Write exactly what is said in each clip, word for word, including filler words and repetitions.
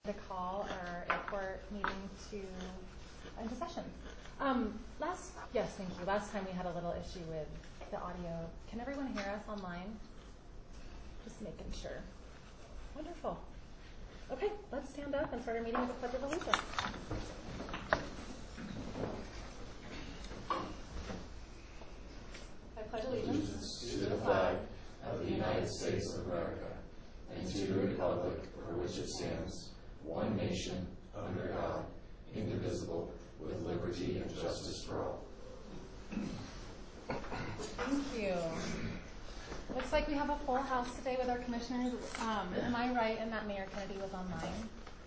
to call our airport meeting to into session. Um, last, yes, thank you. Last time we had a little issue with the audio. Can everyone hear us online? Just making sure. Wonderful. Okay, let's stand up and start our meeting with the Pledge of Allegiance. I pledge allegiance to the flag of the United States of America and to the republic for which it stands, one nation, under God, indivisible, with liberty and justice for all. Thank you. Looks like we have a full house today with our commissioners. Um, am I right in that Mayor Kennedy was online?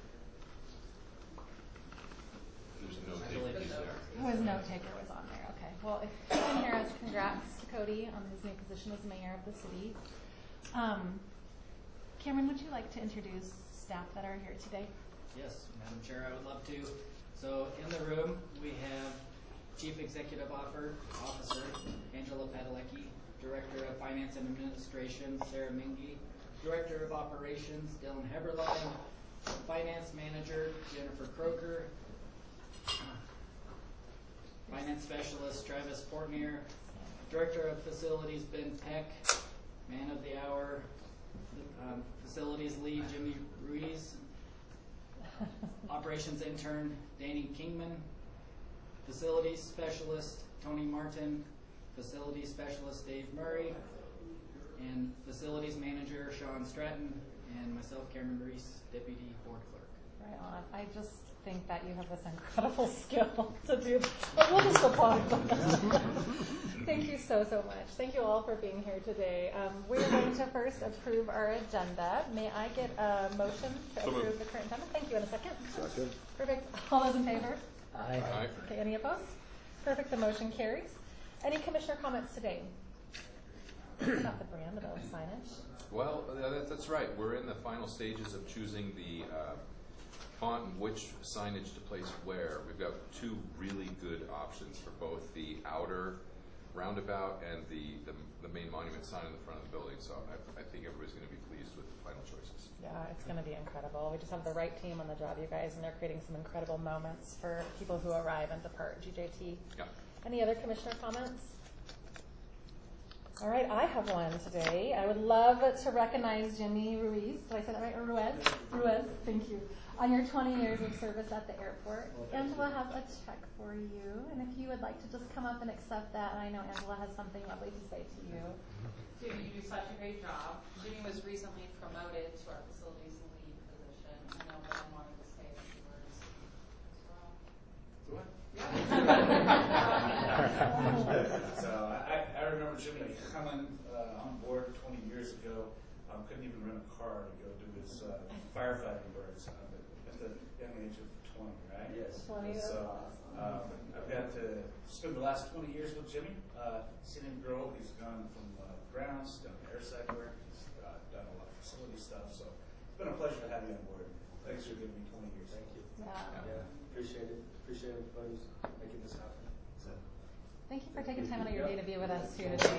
There's no taker there. There was no taker was on there. Okay. Well, if you can hear us, congrats to Cody on his new position as mayor of the city. Um, Cameron, would you like to introduce staff that are here today? Yes, Madam Chair, I would love to. So in the room, we have Chief Executive Officer Angela Padalecki, Director of Finance and Administration Sarah Mingy, Director of Operations Dylan Heberlein, Finance Manager Jennifer Croker, Finance Specialist Travis Portnier, Director of Facilities Ben Peck, Man of the Hour, um, Facilities Lead Jimmy Ruiz, Operations Intern Danny Kingman, Facilities Specialist Tony Martin, Facilities Specialist Dave Murray, and Facilities Manager Sean Stratton, and myself, Cameron Reese, Deputy Board Clerk. Right on. I just think that you have this incredible skill to do this. But we'll just applaud them. Thank you so, so much. Thank you all for being here today. Um, we're going to first approve our agenda. May I get a motion to approve the current agenda? Thank you. In a second. Second. Perfect. All those in favor? Aye. Aye. Okay, any opposed? Perfect. The motion carries. Any commissioner comments today? About the brand of the signage? Well, that, that's right. We're in the final stages of choosing the uh, font and which signage to place where. We've got two really good options for both the outer roundabout and the, the, the main monument sign in the front of the building. So I, I think everybody's going to be pleased with the final choices. Yeah, it's going to be incredible. We just have the right team on the job, you guys, and they're creating some incredible moments for people who arrive and depart G J T. Yeah. Any other commissioner comments? All right, I have one today. I would love to recognize Jimmy Ruiz. Did I say that right? Or Ruiz? Ruiz, thank you. On your twenty years of service at the airport. Well, Angela has a check for you, and if you would like to just come up and accept that, and I know Angela has something lovely to say to you. Jimmy, you do such a great job. Jimmy was recently promoted to our facilities lead position. I know Ben wanted to say a few words as well. What? Yeah. So I, I remember Jimmy coming uh, on board twenty years ago. Um, couldn't even rent a car to go do his uh, firefighting works uh, at the young age of twenty, right? Yes. twenty, that's so awesome. um, I've got to spend the last twenty years with Jimmy. Uh, seen him grow. He's gone from uh, grounds, done airside work. He's uh, done a lot of facility stuff. So it's been a pleasure to have you on board. Thanks for giving me twenty years. Thank you. Yeah. Yeah, appreciate it. Appreciate everybody who's making this happen. So. Thank you for taking time out of your Yep. day to be with us here today.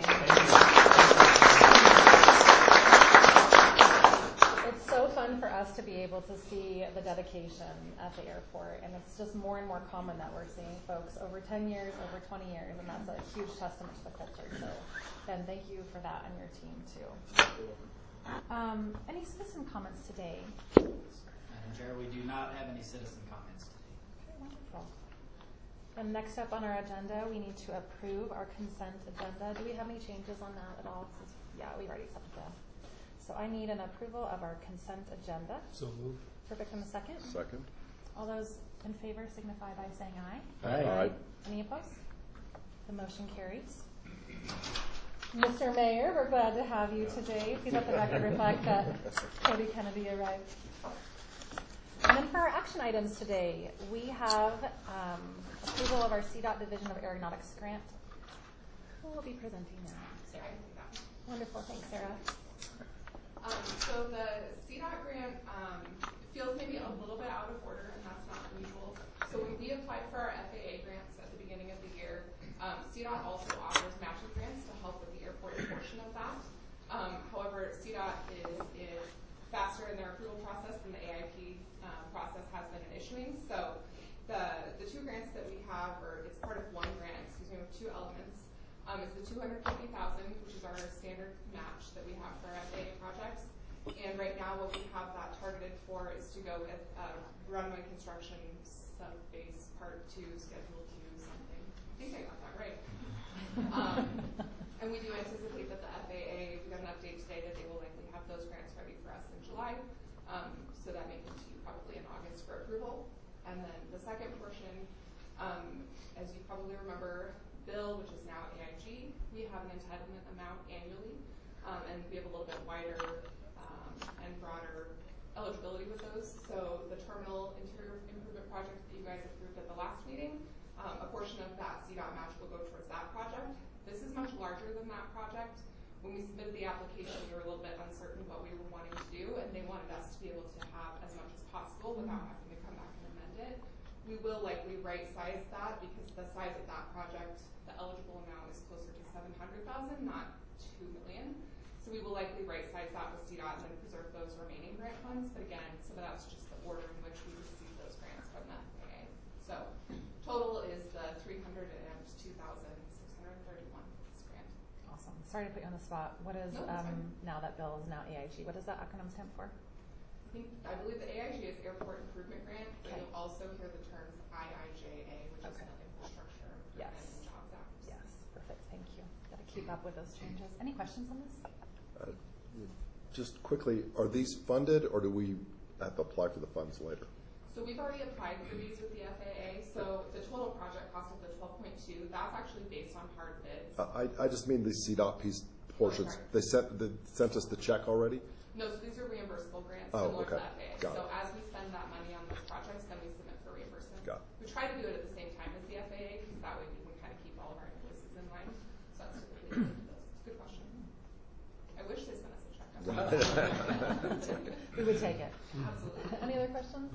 It's so fun for us to be able to see the dedication at the airport, and it's just more and more common that we're seeing folks over ten years, over twenty years, and that's a huge testament to the culture. So, Ben, thank you for that and your team too. Um, any citizen comments today? Madam Chair, we do not have any citizen comments today. Okay, wonderful. And next up on our agenda, we need to approve our consent agenda. Do we have any changes on that at all? Yeah, we've already accepted that. So I need an approval of our consent agenda. So moved. Perfect. In a second. Second. All those in favor signify by saying aye. Aye. Aye. Any opposed? The motion carries. Mister Mayor, we're glad to have you today. Please let the record reflect that Cody Kennedy arrived. And then for our action items today, we have um, approval of our C DOT Division of Aeronautics grant. Who will be presenting that? Sarah, I can do that. Wonderful. Thanks, Sarah. Um, so the C DOT grant um, feels maybe a little bit out of order, and that's not unusual. So when we applied for our F A A grants at the beginning of the year, um, C DOT also offers matching grants to help with the airport portion of that. Um, however, C DOT is, is faster in their approval process than the A I P uh, process. um, is the two hundred fifty thousand, which is our standard match that we have for our F A A projects. And right now, what we have that targeted for is to go with uh, runway construction sub-base part two, schedule two, something. I think I got that right. um, and we do anticipate that the F A A, we got an update today that they will likely have those grants ready for us in July. Um, so that may come to you probably in August for approval. And then the second portion, um, as you probably remember, Bill, which is now A I G, we have an entitlement amount annually, um, and we have a little bit wider um, and broader eligibility with those. So the terminal interior improvement project that you guys approved at the last meeting, um, a portion of that C DOT match will go towards that project. This is much larger than that project. When we submitted the application, we were a little bit uncertain what we were wanting to do, and they wanted us to be able to have as much as possible without having to come back and amend it. We will likely right-size that because the size of that project, the eligible amount is closer to seven hundred thousand, not two million. So we will likely right-size that with C DOT and then preserve those remaining grant funds. But again, some of that's just the order in which we receive those grants from the F A A. So total is the three hundred two thousand six hundred thirty-one grant. Awesome. Sorry to put you on the spot. What is, No, um, now that Bill is now A I G, what does that acronym stand for? I think, I believe the A I G is Airport Improvement Grant, but Okay. you'll also hear the terms I I J A, which Okay. is the Infrastructure Improvement Yes. and Jobs Act. Yes, perfect. Thank you. Got to keep up with those changes. Any questions on this? Uh, Just quickly, are these funded or do we have to apply for the funds later? So we've already applied for these with the F A A. So the total project cost of the twelve point two, that's actually based on hard bids. Uh, I, I just mean the C DOT piece portions. sorry. They sent, they sent us the check already? No, so these are reimbursable grants Oh, similar okay. to the F A A. Got so it. as we spend that money on those projects, then we submit for reimbursement. Got it. We try to do it at the same time as the F A A because that way we can kind of keep all of our invoices in line. So that's typically what we do those. It's a good question. I wish they sent us a check. We would take it. Absolutely. Any other questions?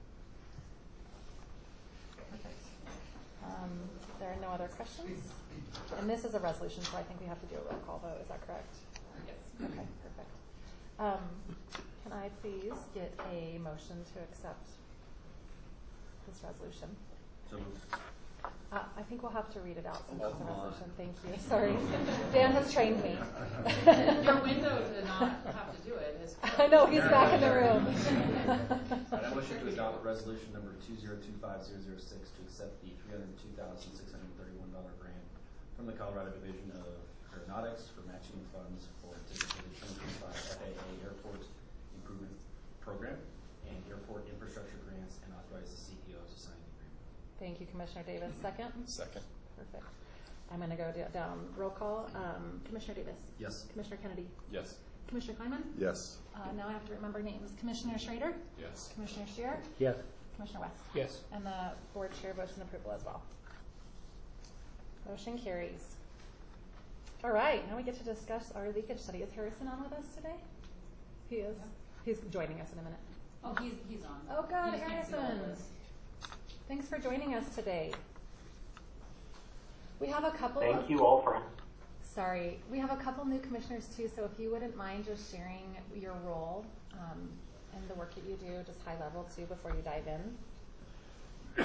Perfect. Um, there are no other questions? And this is a resolution, so I think we have to do a roll call vote. Is that correct? Yes. Okay, perfect. Um, can I please get a motion to accept this resolution? So moved. Uh, I think we'll have to read it out since Oh, it's a come on. resolution. Thank you. Sorry. Dan has trained me. Your window to not have to do it is. I know, he's back in the room. I motion to adopt resolution number two zero two five zero zero six to accept the three hundred two thousand six hundred thirty-one dollar grant from the Colorado Division of Aeronautics for matching funds for anticipated twenty twenty-five F A A Airport Improvement Program and airport infrastructure grants, and authorize the C E O to sign the agreement. Thank you, Commissioner Davis. Second? Second. Perfect. I'm going to go d- down roll call. Um, Commissioner Davis? Yes. Commissioner Kennedy? Yes. Commissioner Kleinman? Yes. Uh, now I have to remember names. Commissioner Schrader? Yes. Commissioner Shearer? Yes. Commissioner West? Yes. And the board chair votes in approval as well. Motion carries. All right, now we get to discuss our leakage study. Is Harrison on with us today? He is. He's joining us in a minute. Oh, he's, he's on. Oh, God, You just can't see all Harrison. this. Thanks for joining us today. We have a couple Thank of, you all for. sorry, we have a couple new commissioners too, so if you wouldn't mind just sharing your role um, and the work that you do, just high level too, before you dive in.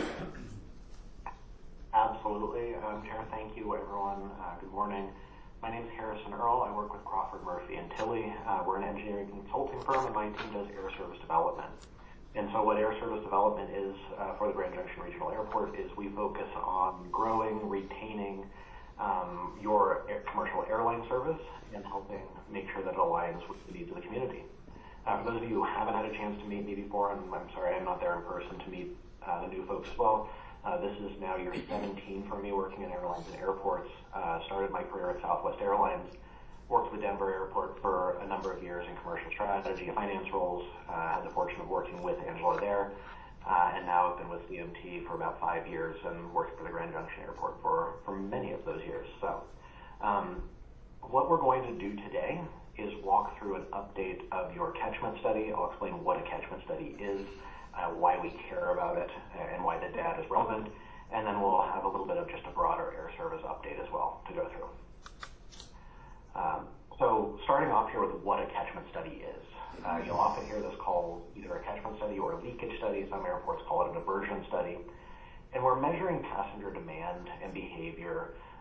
Absolutely, um, Chair. Thank you, everyone. Uh, good morning. My name is Harrison Earl. I work with Crawford Murphy and Tilley. Uh, we're an engineering consulting firm, and my team does air service development. And so, what air service development is uh, for the Grand Junction Regional Airport is we focus on growing, retaining um, your air, commercial airline service and helping make sure that it aligns with the needs of the community. Uh, for those of you who haven't had a chance to meet me before, and I'm sorry I'm not there in person to meet uh, the new folks as well. Uh, this is now year seventeen for me working in airlines and airports. Uh, started my career at Southwest Airlines, worked with Denver Airport for a number of years in commercial strategy and finance roles. Uh, had the fortune of working with Angela there, uh, and now I've been with C M T for about five years and worked for the Grand Junction Airport for, for many of those years. So um, what we're going to do today is walk through an update of your catchment study. I'll explain what a catchment study is, uh, why we care about it, and why the data is relevant, and then we'll have a little bit of just a broader air service update as well to go through. Um, so starting off here with what a catchment study is. Uh, you'll often hear this called either a catchment study or a leakage study. Some airports call it a diversion study. And we're measuring passenger demand and behavior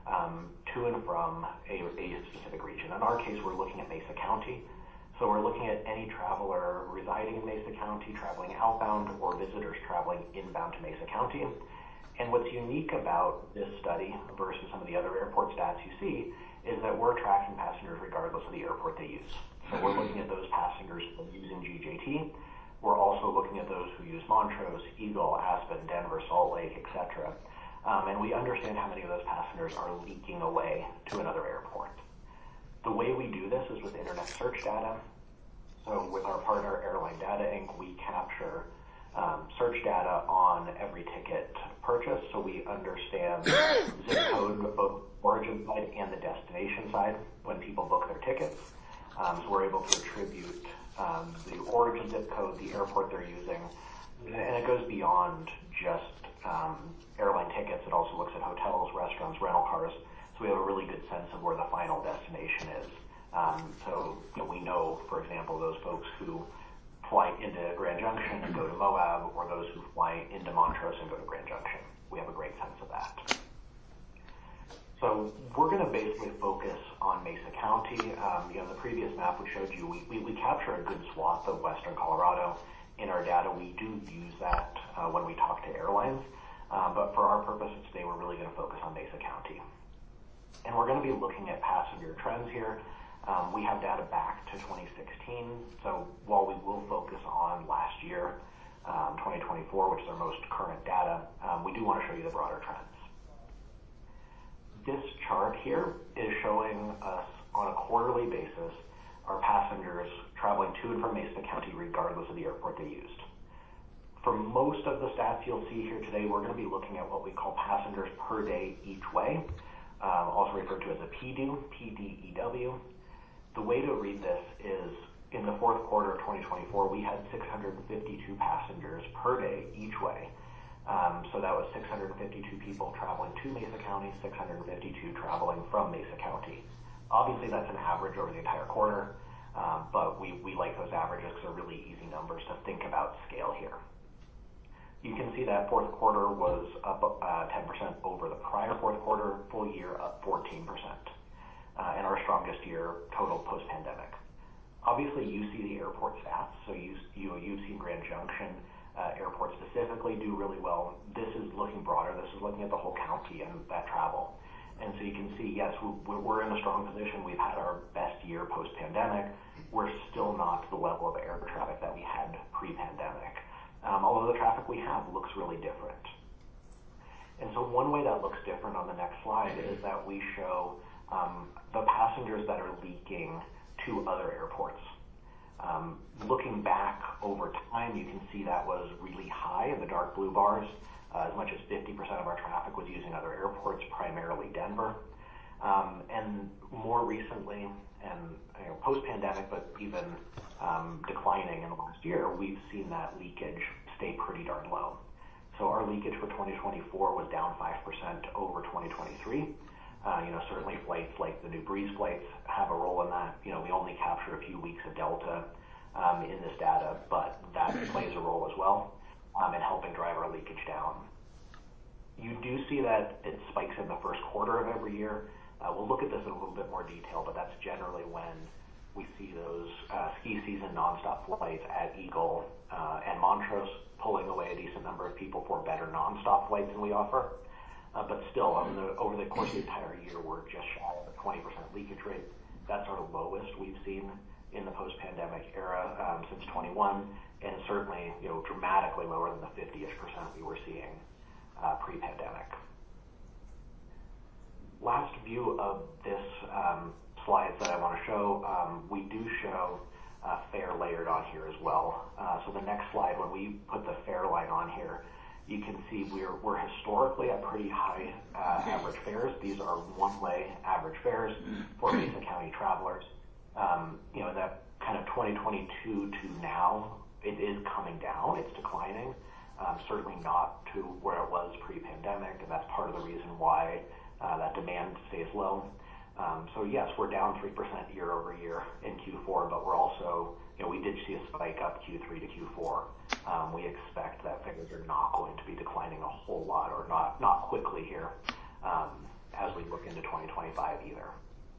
um, to and from a, a specific region. In our case, we're looking at Mesa County. So we're looking at any traveler residing in Mesa County, traveling outbound, or visitors traveling inbound to Mesa County. And what's unique about this study versus some of the other airport stats you see is that we're tracking passengers regardless of the airport they use. So we're looking at those passengers using G J T. We're also looking at those who use Montrose, Eagle, Aspen, Denver, Salt Lake, et cetera. Um, and we understand how many of those passengers are leaking away to another airport. The way we do this is with internet search data. So with our partner Airline Data Incorporated, we capture um, search data on every ticket purchase, so we understand zip code, both origin side and the destination side when people book their tickets. Um, so we're able to attribute um, the origin zip code, the airport they're using, and it goes beyond just um, airline tickets. It also looks at hotels, restaurants, rental cars. So we have a really good sense of where the final destination is. Um, so you know, we know, for example, those folks who fly into Grand Junction and go to Moab, or those who fly into Montrose and go to Grand Junction. We have a great sense of that. So we're going to basically focus on Mesa County. Um, you know, the previous map we showed you, we, we, we capture a good swath of western Colorado. In our data, we do use that uh, when we talk to airlines. Um, but for our purposes today, we're really going to focus on Mesa County. And we're going to be looking at passenger trends here. Um, we have data back to twenty sixteen. So while we will focus on last year, um, twenty twenty-four, which is our most current data, um, we do want to show you the broader trends. This chart here is showing us on a quarterly basis our passengers traveling to and from Mesa County regardless of the airport they used. For most of the stats you'll see here today, we're going to be looking at what we call passengers per day each way, um, also referred to as a P D E W, P D E W. The way to read this is in the fourth quarter of twenty twenty-four, we had six hundred fifty-two passengers per day each way. Um, so that was six hundred fifty-two people traveling to Mesa County, six hundred fifty-two traveling from Mesa County. Obviously, that's an average over the entire quarter, um, but we, we like those averages because they're really easy numbers to think about scale here. You can see that fourth quarter was up uh, ten percent over the prior fourth quarter, full year up fourteen percent, uh, and our strongest year total post-pandemic. Obviously, you see the airport stats, so you, you, you've seen Grand Junction uh, Airport specifically do really well. This is looking broader. This is looking at the whole county and that travel. And so you can see, yes, we're in a strong position. We've had our best year post-pandemic. We're still not to the level of air traffic that we had pre-pandemic. Um, although the traffic we have looks really different. And so one way that looks different on the next slide is that we show um, the passengers that are leaking to other airports. Um, looking back over time, you can see that was really high in the dark blue bars. Uh, as much as fifty percent of our traffic was using other airports, primarily Denver. Um, and more recently, and you know, post-pandemic, but even um, declining in the last year, we've seen that leakage stay pretty darn low. So our leakage for twenty twenty-four was down five percent over twenty twenty-three. Uh, you know, certainly flights like the new Breeze flights have a role in that. You know, we only capture a few weeks of Delta um, in this data, but that plays a role as well um, in helping drive our leakage down. You do see that it spikes in the first quarter of every year. Uh, we'll look at this in a little bit more detail, but that's generally when we see those uh, ski season nonstop flights at Eagle uh, and Montrose pulling away a decent number of people for better nonstop flights than we offer. Uh, but still, on the, over the course of the entire year, we're just shy of a twenty percent leakage rate. That's our lowest we've seen in the post-pandemic era um, since twenty-one, and certainly, you know, dramatically lower than the fifty-ish percent we were seeing uh, pre-pandemic. Last view of this um, slides that I want to show, um, we do show uh, fare layered on here as well. Uh, so the next slide, when we put the fare line on here, you can see we're, we're historically at pretty high uh, average fares. These are one-way average fares for Mesa County travelers. Um, you know, that kind of twenty twenty-two to now, it is coming down, it's declining. Um, certainly not to where it was pre-pandemic, and that's part of the reason why uh, that demand stays low. Um, so yes, we're down three percent year over year in Q four, but we're also, you know, we did see a spike up Q three to Q four. Um, we expect that figures are not going to be declining a whole lot, or not, not quickly here, um, as we look into twenty twenty-five either.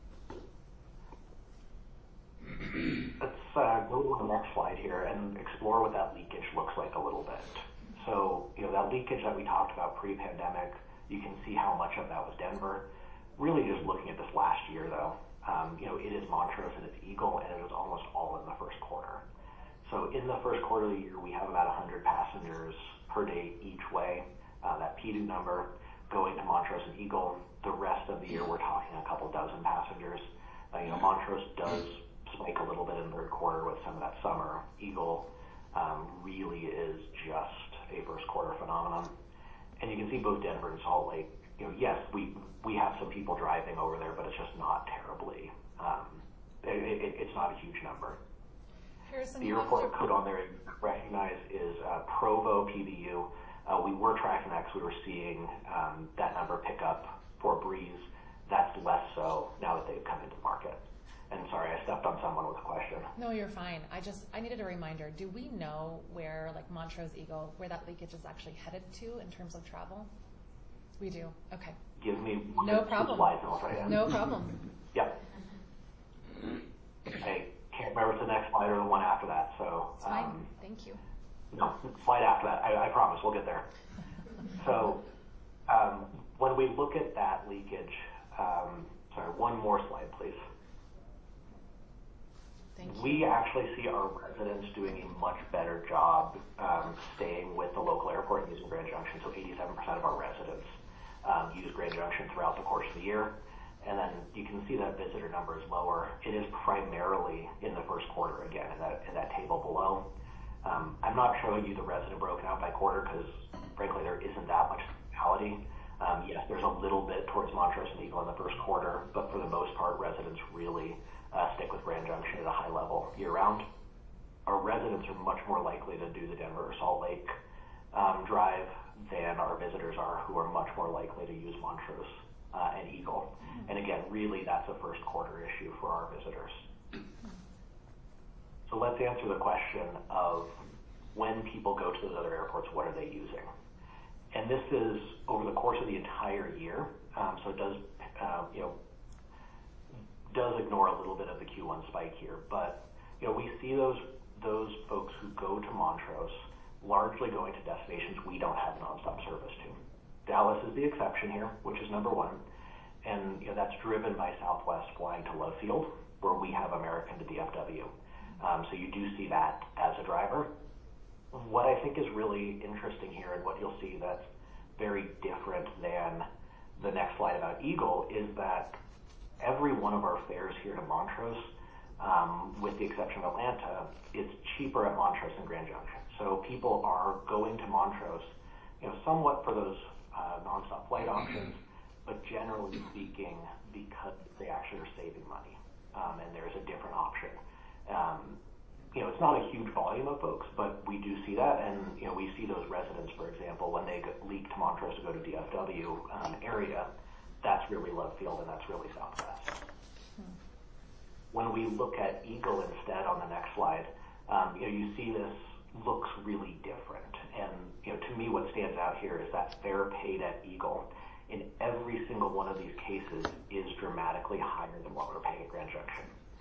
Let's uh, go to the next slide here and explore what that leakage looks like a little bit. So, you know, that leakage that we talked about pre-pandemic, you can see how much of that was Denver. Really just looking at this last year though, um, you know, it is Montrose and it's Eagle, and it was almost all in the first quarter. So in the first quarter of the year, we have about one hundred passengers per day each way, uh, that P two number going to Montrose and Eagle. The rest of the year, we're talking a couple dozen passengers. Uh, you know, Montrose does spike a little bit in the third quarter with some of that summer. Eagle um, really is just a first quarter phenomenon. And you can see both Denver and Salt Lake, you know, yes, we we have some people driving over there, but it's just not terribly, um, it, it, it's not a huge number. Harrison, The airport code on there you recognize is uh, Provo P B U. Uh, we were tracking that because we were seeing um, that number pick up for Breeze. That's less so now that they've come into market. And sorry, I stepped on someone with a question. No, you're fine. I just, I needed a reminder. Do we know where, like Montrose Eagle, where that leakage is actually headed to in terms of travel? We do. Okay. Give me one No or two problem. slides and I'll tell you. No problem. Yep. I can't remember if the next slide or the one after that, so. It's fine. Um, Thank you. No, slide after that. I, I promise we'll get there. So um, when we look at that leakage, um, sorry, one more slide, please. Thank you. We actually see our residents doing a much better job um, staying with the local airport and using Grand Junction. So eighty-seven percent of our residents um, use Grand Junction throughout the course of the year. And then you can see that visitor number is lower. It is primarily in the first quarter again in that, in that table below. Um, I'm not showing you the resident broken out by quarter because frankly there isn't that much reality. Um, yes, there's a little bit towards Montrose and Eagle in the first quarter, but for the most part, residents really uh, stick with Grand Junction at a high level year-round. Our residents are much more likely to do the Denver or Salt Lake um, drive than our visitors are, who are much more likely to use Montrose uh, and Eagle. And again, really that's a first quarter issue for our visitors. So let's answer the question of when people go to those other airports, what are they using? And this is over the course of the entire year, um, so it does, uh, you know, does ignore a little bit of the Q one spike here. But you know, we see those those folks who go to Montrose largely going to destinations we don't have nonstop service to. Dallas is the exception here, which is number one, and you know, that's driven by Southwest flying to Love Field, where we have American to D F W. Um, so you do see that as a driver. What I think is really interesting here, and what you'll see that's very different than the next slide about Eagle, is that every one of our fares here to Montrose, um, with the exception of Atlanta, is cheaper at Montrose than Grand Junction. So people are going to Montrose, you know, somewhat for those uh, nonstop flight options, but generally speaking, because they actually are saving money, um, and there's a different option. Um, you know, it's not a huge volume of folks, but we do see that, and you know, we see those residents, for example, when they go, leak to Montrose to go to D F W um, area, that's really Love Field and that's really Southwest. Hmm. When we look at Eagle instead on the next slide, um, you know, you see this looks really different, and you know, to me, what stands out here is that fare paid at Eagle in every single one of these cases is dramatically higher than what we're paying at Grand Junction.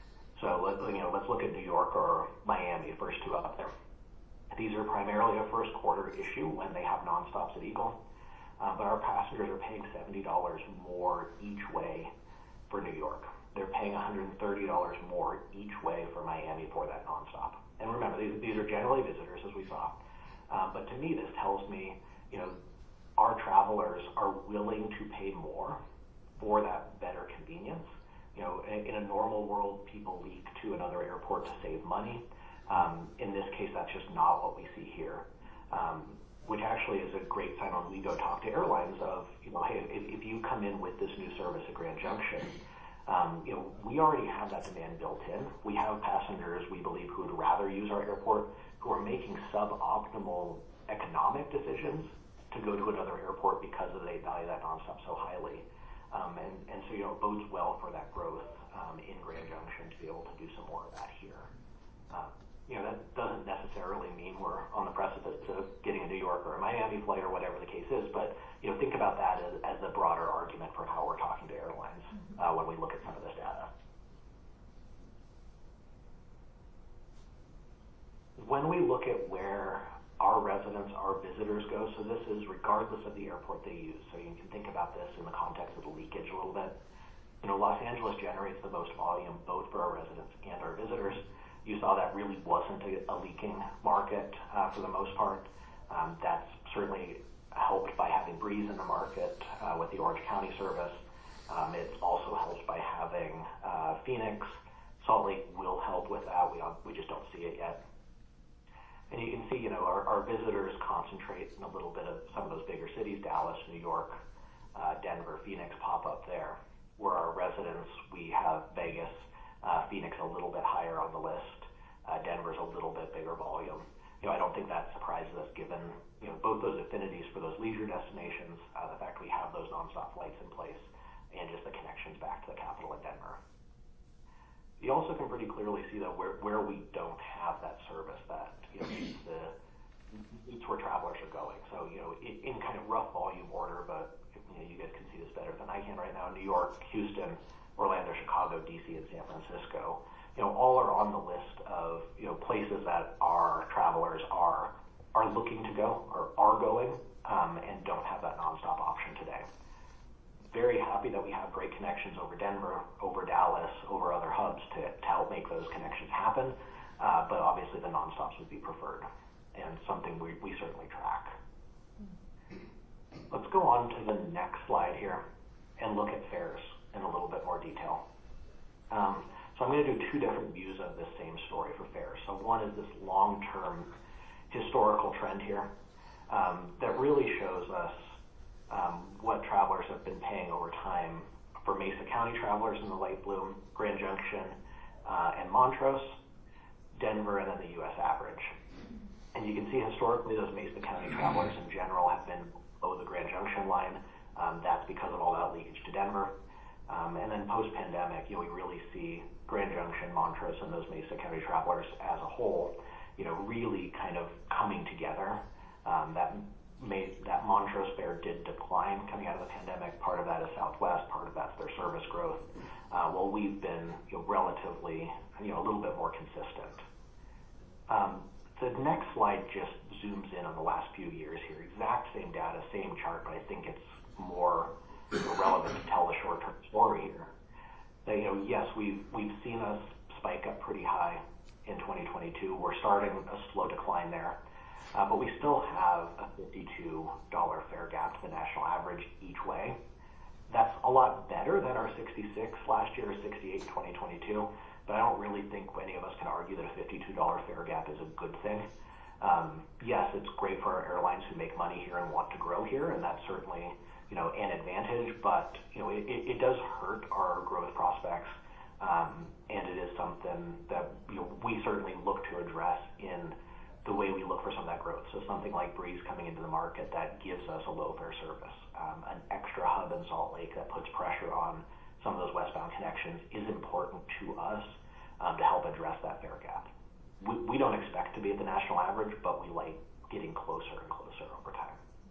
So let, you know, let's look at New York or Miami, the first two up there. These are primarily a first quarter issue when they have nonstops at Eagle, uh, but our passengers are paying seventy dollars more each way for New York. They're paying one hundred thirty dollars more each way for Miami for that nonstop. And remember, these, these are generally visitors, as we saw. Um, but to me, this tells me, you know, our travelers are willing to pay more for that better convenience. You know, in a normal world, people leak to another airport to save money. Um, in this case, that's just not what we see here, um, which actually is a great sign when we go talk to airlines of, you know, hey, if, if you come in with this new service at Grand Junction, um, you know, we already have that demand built in. We have passengers, we believe, who would rather use our airport, who are making suboptimal economic decisions to go to another airport because they value that nonstop so highly. Um, and, and so, you know, it bodes well for that growth um, in Grand Junction to be able to do some more of that here. Um, you know, that doesn't necessarily mean we're on the precipice of getting a New York or a Miami flight or whatever the case is, but, you know, think about that as, as the broader argument for how we're talking to airlines uh, when we look at some of this data. When we look at where our residents, our visitors go, so this is regardless of the airport they use, so you can think about this in the context of the leakage a little bit. You know, Los Angeles generates the most volume both for our residents and our visitors. You saw that really wasn't a, a leaking market uh, for the most part. Um, that's certainly helped by having Breeze in the market uh, with the Orange County service. Um, it's also helped by having uh, Phoenix. Salt Lake will help with that. We, we just don't see it yet. And you can see, you know, our, our visitors concentrate in a little bit of some of those bigger cities, Dallas, New York, uh, Denver, Phoenix pop up there. Where our residents, we have Vegas, uh, Phoenix a little bit higher on the list. Uh, Denver's a little bit bigger volume. You know, I don't think that surprises us given, you know, both those affinities for those leisure destinations, uh, the fact we have those nonstop flights in place, and just the connections back to the capital in Denver. You also can pretty clearly see that where, where we don't have that service that, you know, meets the, meets where travelers are going. So, you know, in, in kind of rough volume order, but you know, you guys can see this better than I can right now. New York, Houston, Orlando, Chicago, D C, and San Francisco, you know, all are on the list of, you know, places that our travelers are are looking to go or are going um, and don't have that nonstop option today. Very happy that we have great connections over Denver, over Dallas, over other hubs to, to help make those connections happen. Uh, but obviously the nonstops would be preferred and something we, we certainly track. Let's go on to the next slide here and look at fares in a little bit more detail. Um, so I'm going to do two different views of this same story for fares. So one is this long-term historical trend here um, that really shows us um, what travelers have been paying over time for Mesa County travelers in the light blue, Grand Junction uh, and Montrose, Denver, and then the U S average. And you can see historically those Mesa County travelers in general have been below the Grand Junction line. Um, that's because of all that leakage to Denver. Um, and then post-pandemic, you know, we really see Grand Junction, Montrose, and those Mesa County travelers as a whole, you know, really kind of coming together. Um, that made that Montrose fare did decline coming out of the pandemic. Part of that is Southwest, part of that's their service growth. Uh, well, we've been, you know, relatively, you know, a little bit more consistent. Um, the next slide just zooms in on the last few years here. Exact same data, same chart, but I think it's more relevant to tell the short-term story here. That, you know, yes, we've we've seen us spike up pretty high in twenty twenty-two. We're starting a slow decline there, uh, but we still have a fifty-two dollar fare gap to the national average each way. That's a lot better than our sixty-six last year, or sixty-eight in twenty twenty-two. But I don't really think any of us can argue that a fifty-two dollar fare gap is a good thing. Um, yes, it's great for our airlines who make money here and want to grow here, and that's certainly, you know, an advantage, but, you know, it, it does hurt our growth prospects, um, and it is something that, you know, we certainly look to address in the way we look for some of that growth. So something like Breeze coming into the market that gives us a low fare service, um, an extra hub in Salt Lake that puts pressure on some of those westbound connections is important to us um, to help address that fare gap. We, we don't expect to be at the national average, but we like getting closer and closer over time.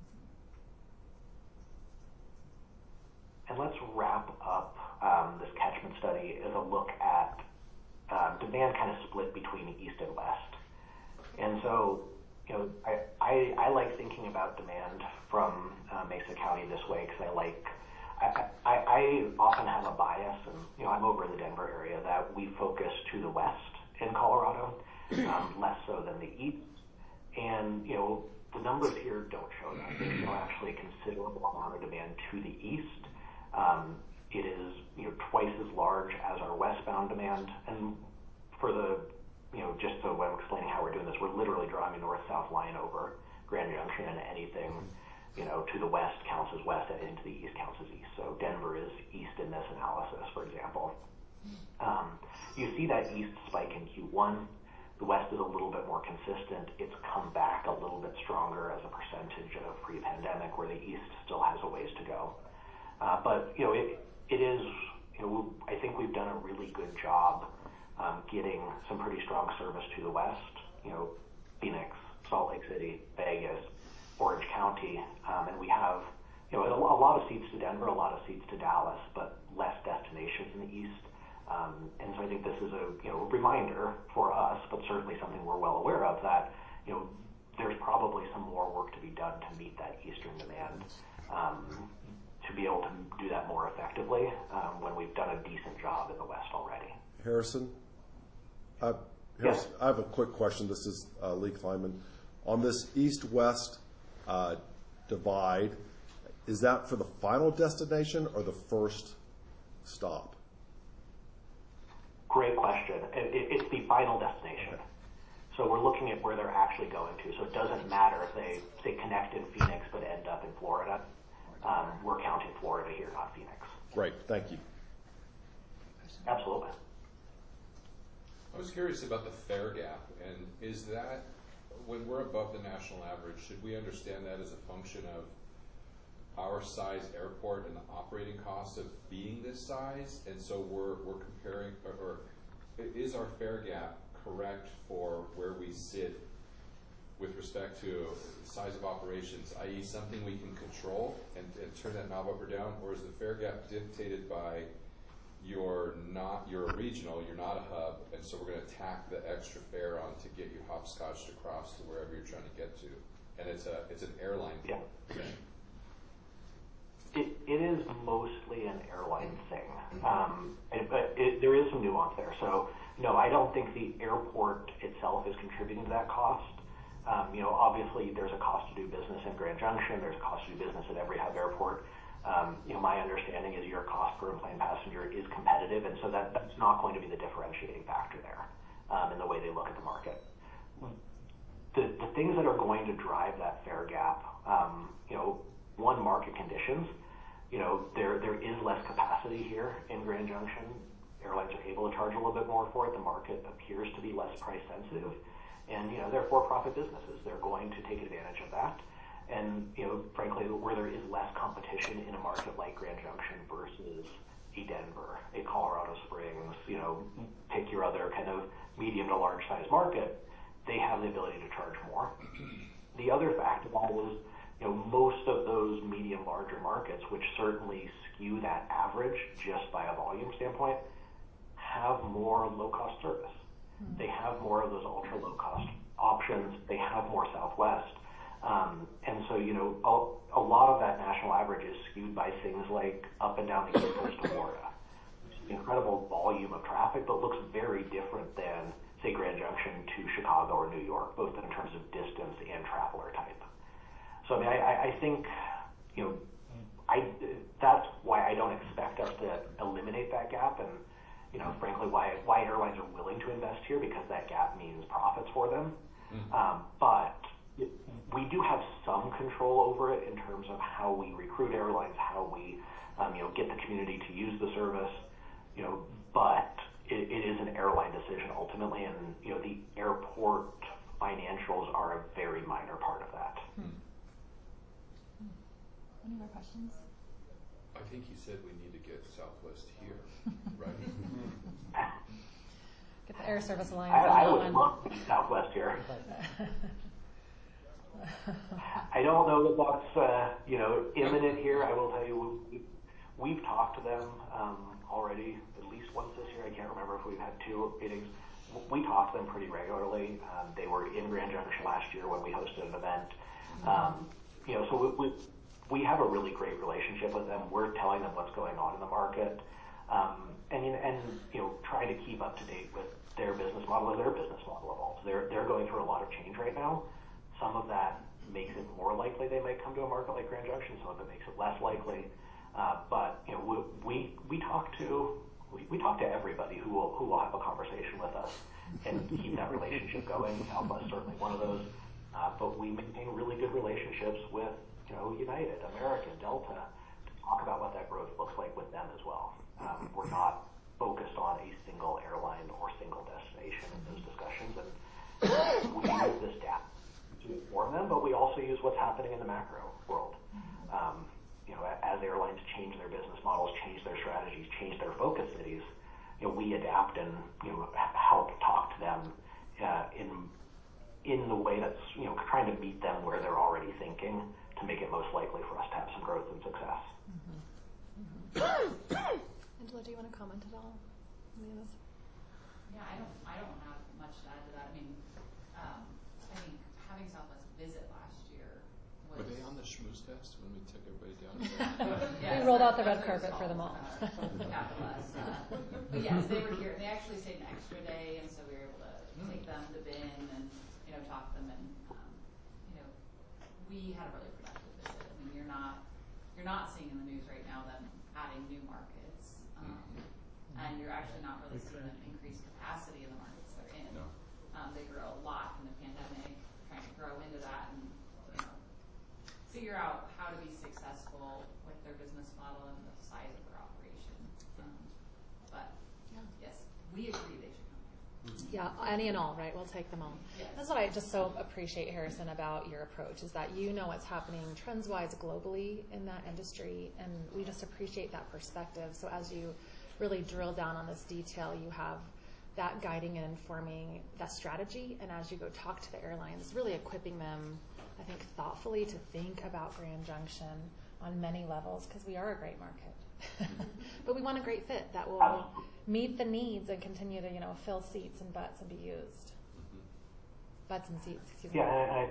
And let's wrap up um, this catchment study as a look at um, demand kind of split between East and West. And so, you know, I, I, I like thinking about demand from uh, Mesa County this way because I like, I, I, I often have a bias, and, you know, I'm over in the Denver area, that we focus to the west in Colorado, um, less so than the east. And, you know, the numbers here don't show that. They show actually a considerable amount of demand to the east. Um, it is, you know, twice as large as our westbound demand. And for the, you know, just so I'm explaining how we're doing this, we're literally drawing a north-south line over Grand Junction, and anything, you know, to the west counts as west, and into the east counts as east. So Denver is east in this analysis, for example. Um, you see that east spike in Q one. The west is a little bit more consistent. It's come back a little bit stronger as a percentage of pre-pandemic, where the east still has a ways to go. Uh, but, you know, it, it is, you know, I think we've done a really good job um, getting some pretty strong service to the west, you know, Phoenix, Salt Lake City, Vegas, Orange County, um, and we have you know, a, a lot of seats to Denver, a lot of seats to Dallas, but less destinations in the East. Um, and so I think this is a, you know, reminder for us, but certainly something we're well aware of, that, you know, there's probably some more work to be done to meet that Eastern demand, um, to be able to do that more effectively um, when we've done a decent job in the West already. Harrison, I, Harrison, yes. I have a quick question. This is uh, Lee Kleinman. On this East-West uh, divide, is that for the final destination or the first stop? Great question. It, it, it's the final destination. Okay. So we're looking at where they're actually going to. So it doesn't matter if they, say, connect in Phoenix but end up in Florida. Um, we're counting Florida here, not Phoenix. Great. Thank you. Absolutely. I was curious about the fare gap, and is that, when we're above the national average, should we understand that as a function of our size airport and the operating cost of being this size, and so we're we're comparing, or, or is our fare gap correct for where we sit with respect to the size of operations, that is something we can control and, and turn that knob up or down, or is the fare gap dictated by you're not, you're a regional, you're not a hub, and so we're going to tack the extra fare on to get you hopscotched across to wherever you're trying to get to, and it's a it's an airline yeah. thing. It, it is mostly an airline thing, um, it, but it, there is some nuance there. So, no, I don't think the airport itself is contributing to that cost. Um, you know, obviously there's a cost to do business in Grand Junction. There's a cost to do business at every hub airport. Um, you know, my understanding is your cost per enplane passenger is competitive, and so that, that's not going to be the differentiating factor there um, in the way they look at the market. The, the things that are going to drive that fare gap, um, you know, one, market conditions. You know, there there is less capacity here in Grand Junction. Airlines are able to charge a little bit more for it. The market appears to be less price sensitive. And, you know, they're for-profit businesses. They're going to take advantage of that. And, you know, frankly, where there is less competition in a market like Grand Junction versus a Denver, a Colorado Springs, you know, pick your other kind of medium to large size market, they have the ability to charge more. The other fact of that is, you know, most of those medium larger markets, which certainly skew that average just by a volume standpoint, have more low-cost service. Mm-hmm. They have more of those ultra-low-cost options. They have more Southwest. Um, and so, you know, a, a lot of that national average is skewed by things like up and down the East Coast of Florida. Incredible volume of traffic, but looks very different than, say, Grand Junction to Chicago or New York, both in terms of distance and traveler type. So, I mean, I, I think, you know, I, that's why I don't expect us to eliminate that gap, and, you know, frankly, why why airlines are willing to invest here, because that gap means profits for them. Mm-hmm. Um, but we do have some control over it in terms of how we recruit airlines, how we, um, you know, get the community to use the service, you know, but it, it is an airline decision ultimately, and, you know, the airport financials are a very minor part of that. Hmm. Any more questions? I think he said we need to get Southwest here, right? Get the Air Service Alliance. I, I would on. love to be Southwest here. I don't know that that's uh, you know, imminent here. I will tell you, we, we've talked to them um, already at least once this year. I can't remember if we've had two meetings. We talk to them pretty regularly. Um, they were in Grand Junction last year when we hosted an event. Um, you know, so we, we we have a really great relationship with them. We're telling them what's going on in the market, um, and and you know, trying to keep up to date with their business model as their business model evolves. They're they're going through a lot of change right now. Some of that makes it more likely they might come to a market like Grand Junction. Some of it makes it less likely. Uh, but you know, we we, we talk to we, we talk to everybody who will who will have a conversation with us and keep that relationship going. Southwest certainly one of those. Uh, but we maintain really good relationships with, you know, United, American, Delta, to talk about what that growth looks like with them as well. Um, we're not focused on a single airline or single destination in those discussions, and we use this data to inform them, but we also use what's happening in the macro world. Um, you know, as airlines change their business models, change their strategies, change their focus cities, you know, we adapt and, you know, help talk to them uh, in in the way that's, you know, trying to meet them where they're already thinking, to make it most likely for us to have some growth and success. Mm-hmm. Mm-hmm. Angela, do you want to comment at all? Yeah, I don't. I don't have much to add to that. I mean, um, I think having Southwest visit last year was. Were they on the Schmooze Fest when we took everybody down? Yes, we rolled out the that's red carpet for them all. Uh, capital S. Uh, but yes, they were here. They actually stayed an extra day, and so we were able to take them to Ben and you know talk to them, and um, you know we had a really productive visit. I mean, you're not you're not seeing in the news right now them adding new markets, um, and you're actually not really seeing them increase capacity in the markets they're in. No. Um, they grew a lot in the pandemic, trying to grow into that and you know figure out how to be successful with their business model and the size of their operation. Um, but Yeah. yes, we agree they should come here. Yeah, any and all, right? We'll take them all. Yes. That's what I just so appreciate, Harrison, about your approach, is that you know what's happening trends-wise globally in that industry, and we just appreciate that perspective. So as you really drill down on this detail, you have that guiding and informing that strategy, and as you go talk to the airlines, really equipping them, I think, thoughtfully to think about Grand Junction on many levels, because we are a great market. But we want a great fit that will meet the needs and continue to, you know, fill seats and butts and be used. Butts and seats, excuse me. Yeah, and I,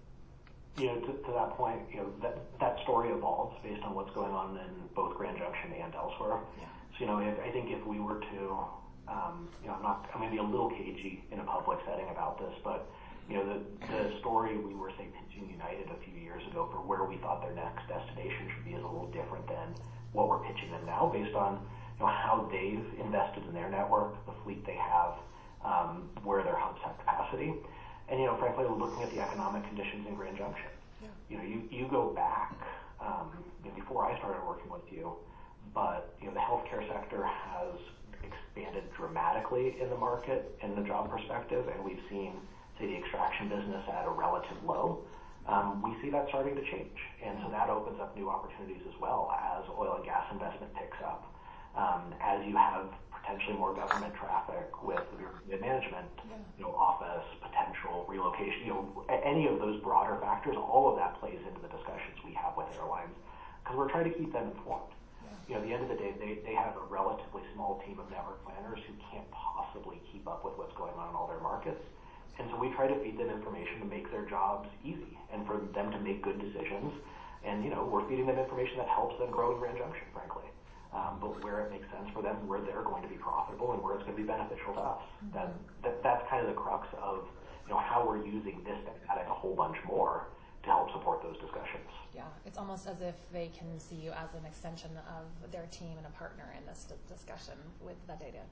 you know, to, to that point, you know, that that story evolves based on what's going on in both Grand Junction and elsewhere. Yeah. So, you know, if, I think if we were to, um, you know, I'm not, I'm going to be a little cagey in a public setting about this, but, you know, the, the story we were, say, pitching United a few years ago for where we thought their next destination should be is a little different than what we're pitching them now, based on, you know, how they've invested in their network, the fleet they have, um, where their hubs have capacity, and, you know, frankly, looking at the economic conditions in Grand Junction. Yeah. You know, you, you go back, um, you know, before I started working with you, but, you know, the healthcare sector has expanded dramatically in the market in the job perspective, and we've seen, say, the extraction business at a relative low. Um, we see that starting to change, and so that opens up new opportunities as well as oil and gas investment picks up. Um, as you have potentially more government traffic with your management, Yeah. you know, office, potential relocation, you know, any of those broader factors, all of that plays into the discussions we have with airlines, because we're trying to keep them informed. Yeah. You know, at the end of the day, they, they have a relatively small team of network planners who can't possibly keep up with what's going on in all their markets. And so we try to feed them information to make their jobs easy and for them to make good decisions. And, you know, we're feeding them information that helps them grow in Grand Junction, frankly. Um, but where it makes sense for them, where they're going to be profitable, and where it's going to be beneficial to us. Mm-hmm. That, that That's kind of the crux of, you know, how we're using this data and a whole bunch more to help support those discussions. Yeah, it's almost as if they can see you as an extension of their team and a partner in this discussion with the data.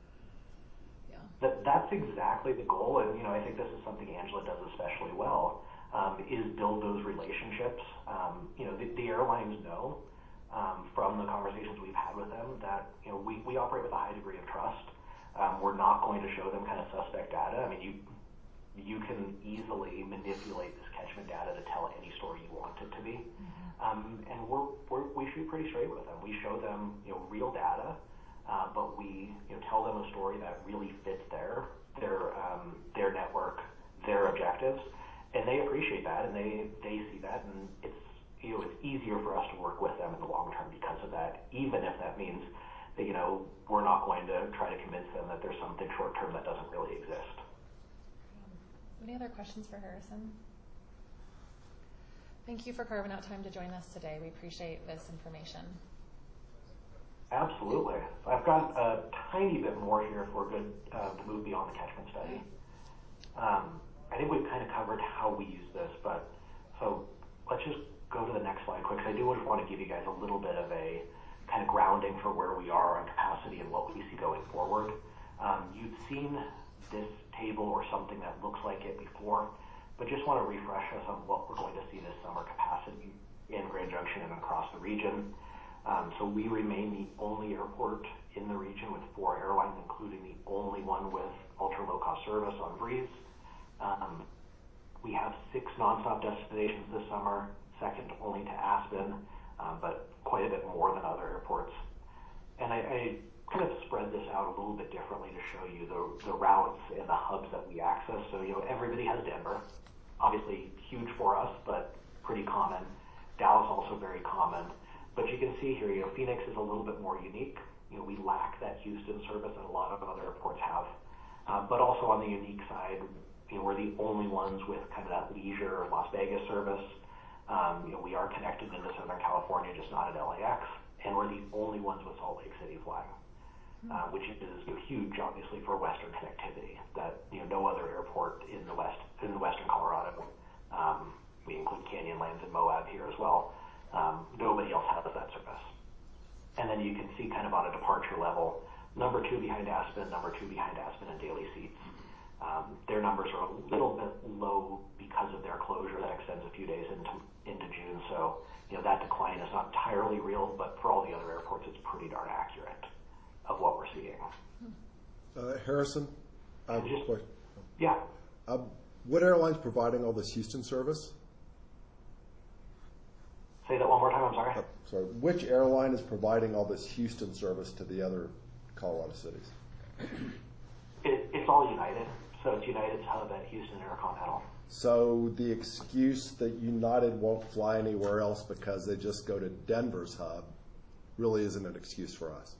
Yeah. That, that's exactly the goal, and, you know, I think this is something Angela does especially well, um, is build those relationships. Um, you know, the, the airlines know um, from the conversations we've had with them that, you know, we, we operate with a high degree of trust. Um, we're not going to show them kind of suspect data. I mean, you you can easily manipulate this catchment data to tell any story you want it to be. Mm-hmm. Um, and we're, we're, we shoot pretty straight with them. We show them, you know, real data, uh, but we, you know, tell them a story that really fits their their um, their network, their objectives, and they appreciate that, and they, they see that, and it's, you know, it's easier for us to work with them in the long term because of that, even if that means that, you know, we're not going to try to convince them that there's something short term that doesn't really exist. Any other questions for Harrison? Thank you for carving out time to join us today. We appreciate this information. Absolutely. I've got a tiny bit more here if we're good uh, to move beyond the catchment study. Um, I think we've kind of covered how we use this, but so let's just go to the next slide quick, because I do just want to give you guys a little bit of a kind of grounding for where we are on capacity and what we see going forward. Um, you've seen this table or something that looks like it before, but just want to refresh us on what we're going to see this summer capacity in Grand Junction and across the region. Um, so we remain the only airport in the region with four airlines, including the only one with ultra low-cost service on Breeze. Um, we have six nonstop destinations this summer, second only to Aspen, um, but quite a bit more than other airports. And I, I kind of spread this out a little bit differently to show you the, the routes and the hubs that we access. So, you know, everybody has Denver. Obviously huge for us, but pretty common. Dallas also very common. But you can see here, you know, Phoenix is a little bit more unique. You know, we lack that Houston service that a lot of other airports have. Uh, but also on the unique side, you know, we're the only ones with kind of that leisure Las Vegas service. Um, you know, we are connected into Southern California, just not at L A X, and we're the only ones with Salt Lake City flying, uh, which is you know, huge, obviously, for Western connectivity. That you know, no other airport in the west, in the Western Colorado, um, we include Canyonlands and Moab here as well. Um, nobody else has that service. And then you can see kind of on a departure level, number two behind Aspen, number two behind Aspen and Daily Seats. Um, their numbers are a little bit low because of their closure that extends a few days into into June. So, you know, that decline is not entirely real, but for all the other airports, it's pretty darn accurate of what we're seeing. Uh, Harrison, I have just, a question. Yeah. Uh, what airline's providing all this Houston service? Say that one more time, I'm sorry. Uh, sorry. Which airline is providing all this Houston service to the other Colorado cities? It, it's all United. So it's United's hub at Houston Intercontinental. So the excuse that United won't fly anywhere else because they just go to Denver's hub really isn't an excuse for us.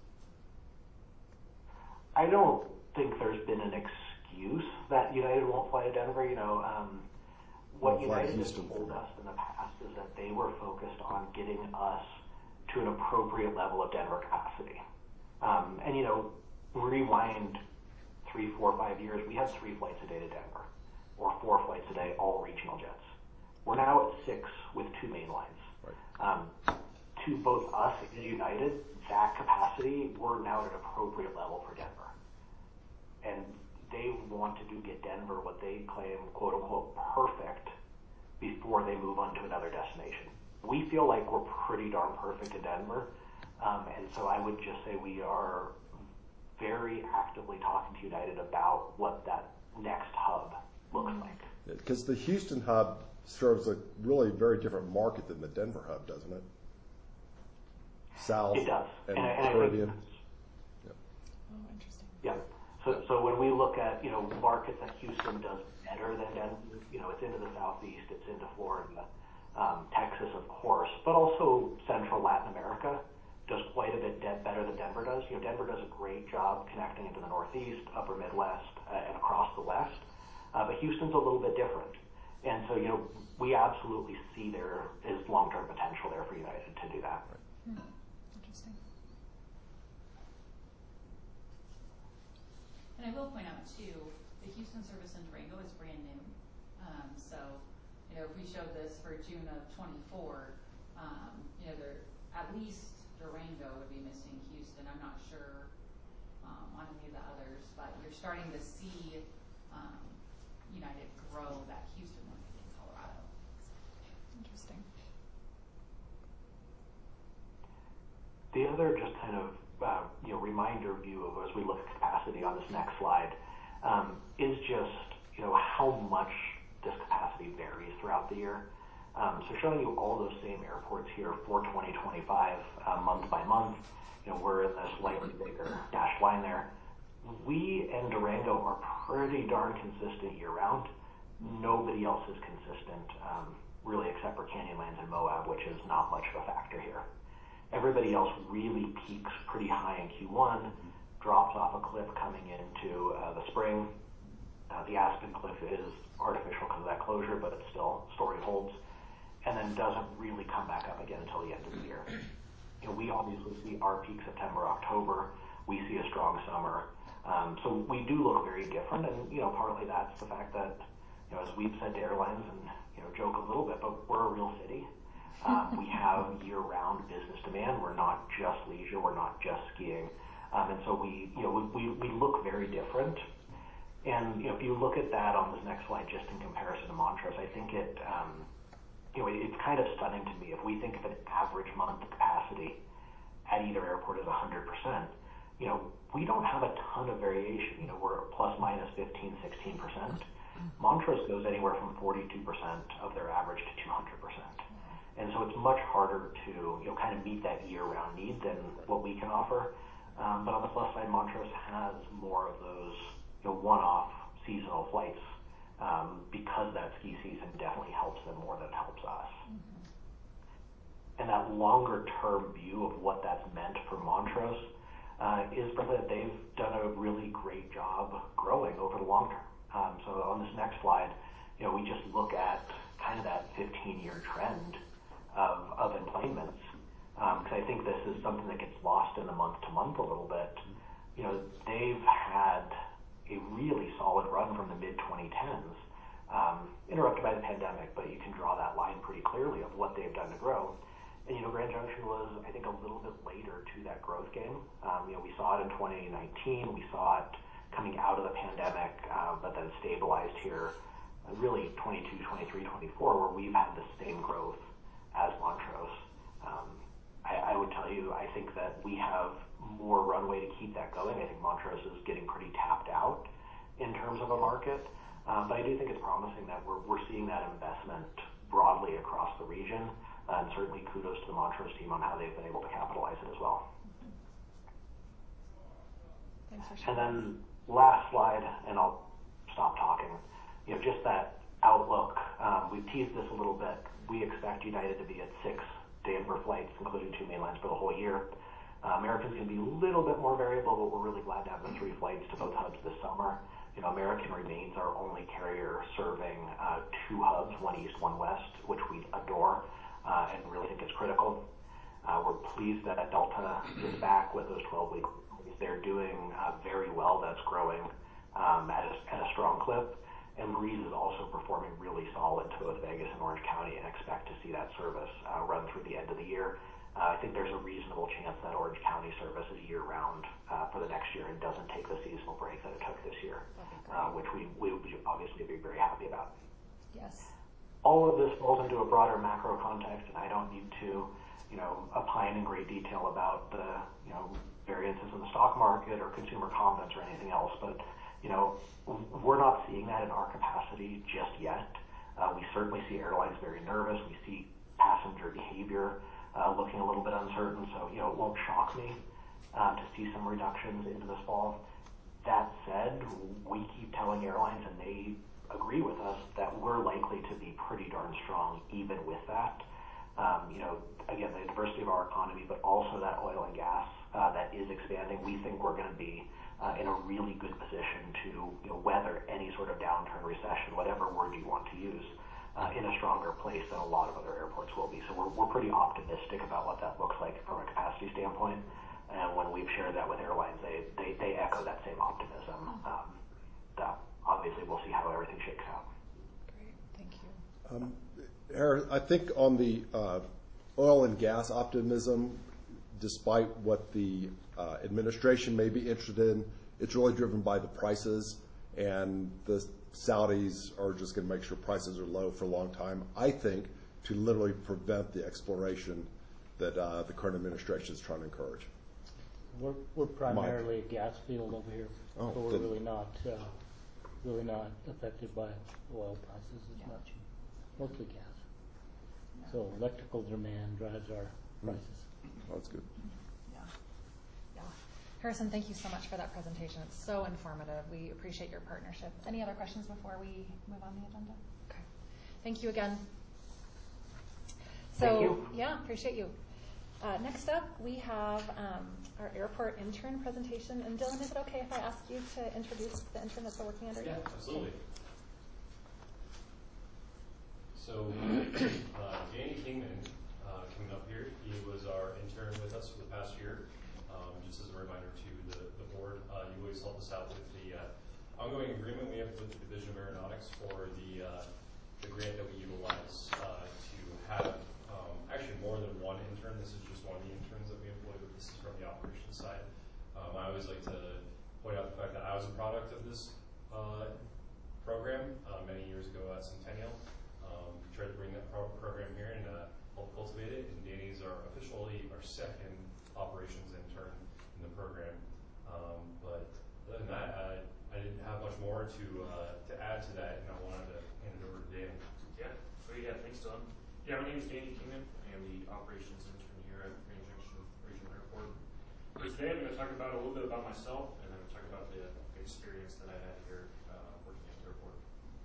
I don't think there's been an excuse that United won't fly to Denver. You know, um, what United has told us in the past is that they were focused on getting us to an appropriate level of Denver capacity. Um, and, you know, rewind three, four, five years, we had three flights a day to Denver, or four flights a day, all regional jets. We're now at six with two main lines. Right. Um, to both us and United, that capacity, we're now at an appropriate level for Denver. And they want to do get Denver what they claim, quote unquote, perfect before they move on to another destination. We feel like we're pretty darn perfect in Denver. Um, and so I would just say we are very actively talking to United about what that next hub looks like. Because the Houston hub serves a really very different market than the Denver hub, doesn't it? South it does. and, and, and Caribbean. Yep. Oh, interesting. Yeah. So, so when we look at, you know, markets that Houston does better than Denver, you know, it's into the Southeast, it's into Florida, um, Texas, of course, but also Central Latin America does quite a bit de- better than Denver does. You know, Denver does a great job connecting into the Northeast, Upper Midwest, uh, and across the West. Uh, but Houston's a little bit different. And so, you know, we absolutely see there is long-term potential there for United to do that. Hmm. Interesting. And I will point out, too, the Houston service in Durango is brand new. Um, so, you know, if we showed this for June of twenty-four, um, you know, there at least Durango would be missing Houston. I'm not sure um, on any of the others, but you're starting to see um, United grow that Houston market in Colorado. Interesting. The other just kind of uh, you know reminder view of as we look at capacity on this next slide um, is just you know how much this capacity varies throughout the year. Um, so showing you all those same airports here for twenty twenty-five, uh, month by month, you know, we're in this slightly bigger dashed line there. We and Durango are pretty darn consistent year-round. Nobody else is consistent, um, really, except for Canyonlands and Moab, which is not much of a factor here. Everybody else really peaks pretty high in Q one, drops off a cliff coming into uh, the spring. Uh, the Aspen cliff is artificial because of that closure, but it's still, story holds. And then doesn't really come back up again until the end of the year. You know, we obviously see our peak September, October. We see a strong summer. Um, so we do look very different, and you know, partly that's the fact that, you know, as we've said to airlines, and you know, joke a little bit, but we're a real city. Um, we have year-round business demand. We're not just leisure. We're not just skiing. Um, and so we, you know, we, we look very different. And you know, if you look at that on this next slide, just in comparison to Montrose, I think it. Um, You know, it's kind of stunning to me. If we think of an average month capacity at either airport as one hundred percent, you know, we don't have a ton of variation. You know, we're plus minus fifteen, sixteen percent. Montrose goes anywhere from forty-two percent of their average to two hundred percent. And so it's much harder to, you know, kind of meet that year-round need than what we can offer. Um, but on the plus side, Montrose has more of those, you know, one-off seasonal flights um, because that ski season definitely helps them more than it helps us. Mm-hmm. And that longer term view of what that's meant for Montrose uh, is that they've done a really great job growing over the long term. Um, so on this next slide, you know, we just look at kind of that fifteen-year trend of, of employments, because um, I think this is something that gets lost in the month-to-month a little bit. You know, they've had a really solid run from the mid twenty tens, um, interrupted by the pandemic, but you can draw that line pretty clearly of what they've done to grow. And, you know, Grand Junction was, I think, a little bit later to that growth game. Um, you know, we saw it in twenty nineteen. We saw it coming out of the pandemic, uh, but then stabilized here, uh, really twenty-two, twenty-three, twenty-four, where we've had the same growth as Montrose. Um, I, I would tell you, I think that we have more runway to keep that going. I think Montrose is getting pretty tapped out in terms of a market. Um, but I do think it's promising that we're, we're seeing that investment broadly across the region. Uh, and certainly kudos to the Montrose team on how they've been able to capitalize it as well. Thanks for And sharing. then last slide, and I'll stop talking. You know, just that outlook. Um, we've teased this a little bit. We expect United to be at six Denver flights, including two mainlines for the whole year. Uh, American's going to be a little bit more variable, but we're really glad to have the three flights to both hubs this summer. You know, American remains our only carrier serving uh, two hubs, one east, one west, which we adore. Uh, and really think it's critical. Uh, we're pleased that Delta is back with those twelve-week. They're doing uh, very well. That's growing um, at, a, at a strong clip. And Breeze is also performing really solid to both Vegas and Orange County, and expect to see that service uh, run through the end of the year. Uh, I think there's a reasonable chance that Orange County service is year-round uh, for the next year and doesn't take the seasonal break that it took this year, uh, which we, we would obviously be very happy about. Yes. All of this falls into a broader macro context, and I don't need to, you know, opine in great detail about the, you know, variances in the stock market or consumer confidence or anything else. But, you know, we're not seeing that in our capacity just yet. Uh, we certainly see airlines very nervous. We see passenger behavior uh, looking a little bit uncertain. So, you know, it won't shock me uh, to see some reductions into this fall. That said, we keep telling airlines, and they agree with us, that we're likely to be pretty darn strong even with that. Um, you know, again, the diversity of our economy, but also that oil and gas uh, that is expanding. We think we're going to be uh, in a really good position to, you know, weather any sort of downturn, recession, whatever word you want to use, uh, in a stronger place than a lot of other airports will be. So we're, we're pretty optimistic about what that looks like from a capacity standpoint. And when we've shared that with airlines, they, they, they echo that same optimism. Um, that obviously, we'll see how everything shakes out. Great, thank you. Um, Harris, I think on the uh, oil and gas optimism, despite what the uh, administration may be interested in, it's really driven by the prices, and the Saudis are just going to make sure prices are low for a long time, I think, to literally prevent the exploration that uh, the current administration is trying to encourage. We're, we're primarily a gas field over here, Oh, so we're good. really not uh, really not affected by oil prices as Yeah. much, mostly gas. Yeah. So electrical demand drives our prices. Oh, that's good. Yeah. Yeah. Harrison, thank you so much for that presentation. It's so informative. We appreciate your partnership. Any other questions before we move on the agenda? Okay. Thank you again. So, Thank you. yeah, appreciate you. Uh, next up, we have um, our airport intern presentation. And Dylan, is it okay if I ask you to introduce the intern that's working under you? Yeah, absolutely. So, uh, Danny Kingman, uh, coming up here, he was our intern with us for the past year. Um, just as a reminder to the, the board, uh, you always help us out with the uh, ongoing agreement we have with the Division of Aeronautics for the, uh, the grant that we utilize uh, to have um, actually more than one intern. This is just one of the interns that we employ, but this is from the operations side. Um, I always like to point out the fact that I was a product of this uh, program uh, many years ago at Centennial. Um, we tried to bring that pro program here and uh, help cultivate it. And Danny's our officially our second operations intern in the program. Um, but other than that, I, I didn't have much more to uh, to add to that, and I wanted to hand it over to Danny. Yeah, so yeah, thanks, Dylan. Yeah, my name is Danny Kingman. I am the operations intern here at Grand Junction Regional Airport. For today, I'm going to talk about a little bit about myself, and then talk about the experience that I had here uh, working at the airport.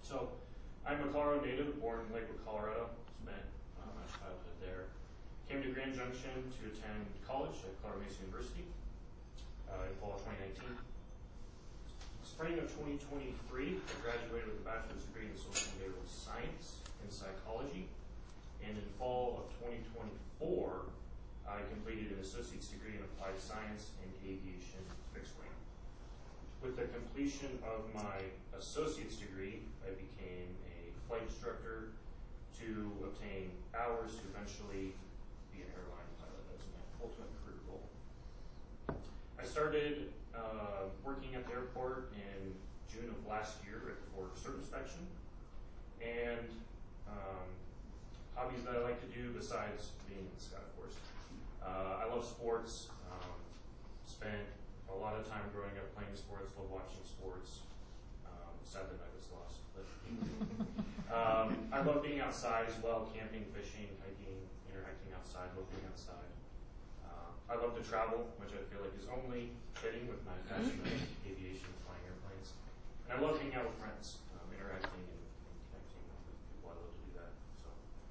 So, I'm a Colorado native, born in Lakewood, Colorado. Spent uh, my childhood there. Came to Grand Junction to attend college at Colorado Mesa University uh, in fall of twenty nineteen. Spring of twenty twenty-three, I graduated with a bachelor's degree in social and behavioral science and psychology. And in fall of twenty twenty-four, I completed an associate's degree in applied science and aviation fixed wing. With the completion of my associate's degree, I became a flight instructor to obtain hours to eventually be an airline pilot as my ultimate career goal. I started uh, working at the airport in June of last year, right before cert inspection. And um, hobbies that I like to do besides being in the sky, of course. Uh, I love sports. Um, spent a lot of time growing up playing sports, love watching sports. Um, sadly, I was lost. But, um, I love being outside as well, camping, fishing, hiking, interacting outside, love being outside. Uh, I love to travel, which I feel like is only fitting with my passion of aviation, flying airplanes. And I love hanging out with friends, um, interacting and, and connecting with people. I love to do that. So,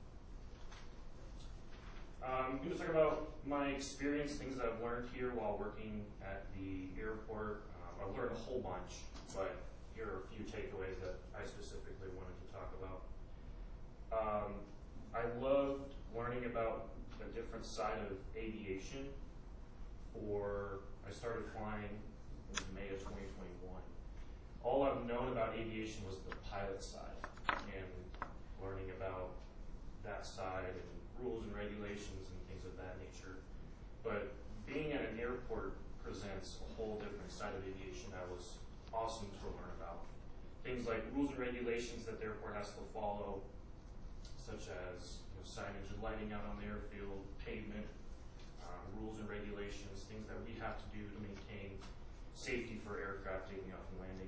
um, I'm going to talk about my experience, things that I've learned here while working at the airport. Um, I've learned a whole bunch, but here are a few takeaways that I specifically wanted to talk about. Um, I loved learning about a different side of aviation. For I started flying in May of twenty twenty-one. All I've known about aviation was the pilot side, and learning about that side and rules and regulations and things of that nature. But being at an airport presents a whole different side of aviation that was awesome to learn about. Things like rules and regulations that the airport has to follow, such as you know, signage and lighting out on the airfield, pavement, uh, rules and regulations, things that we have to do to maintain safety for aircraft taking off and landing.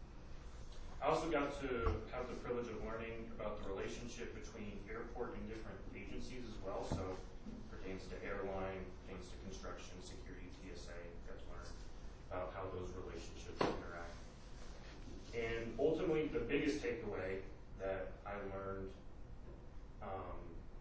I also got to have the privilege of learning about the relationship between airport and different agencies as well. So it pertains to airline, pertains to construction, security, T S A. Got to learn about how those relationships interact. And ultimately, the biggest takeaway that I learned um,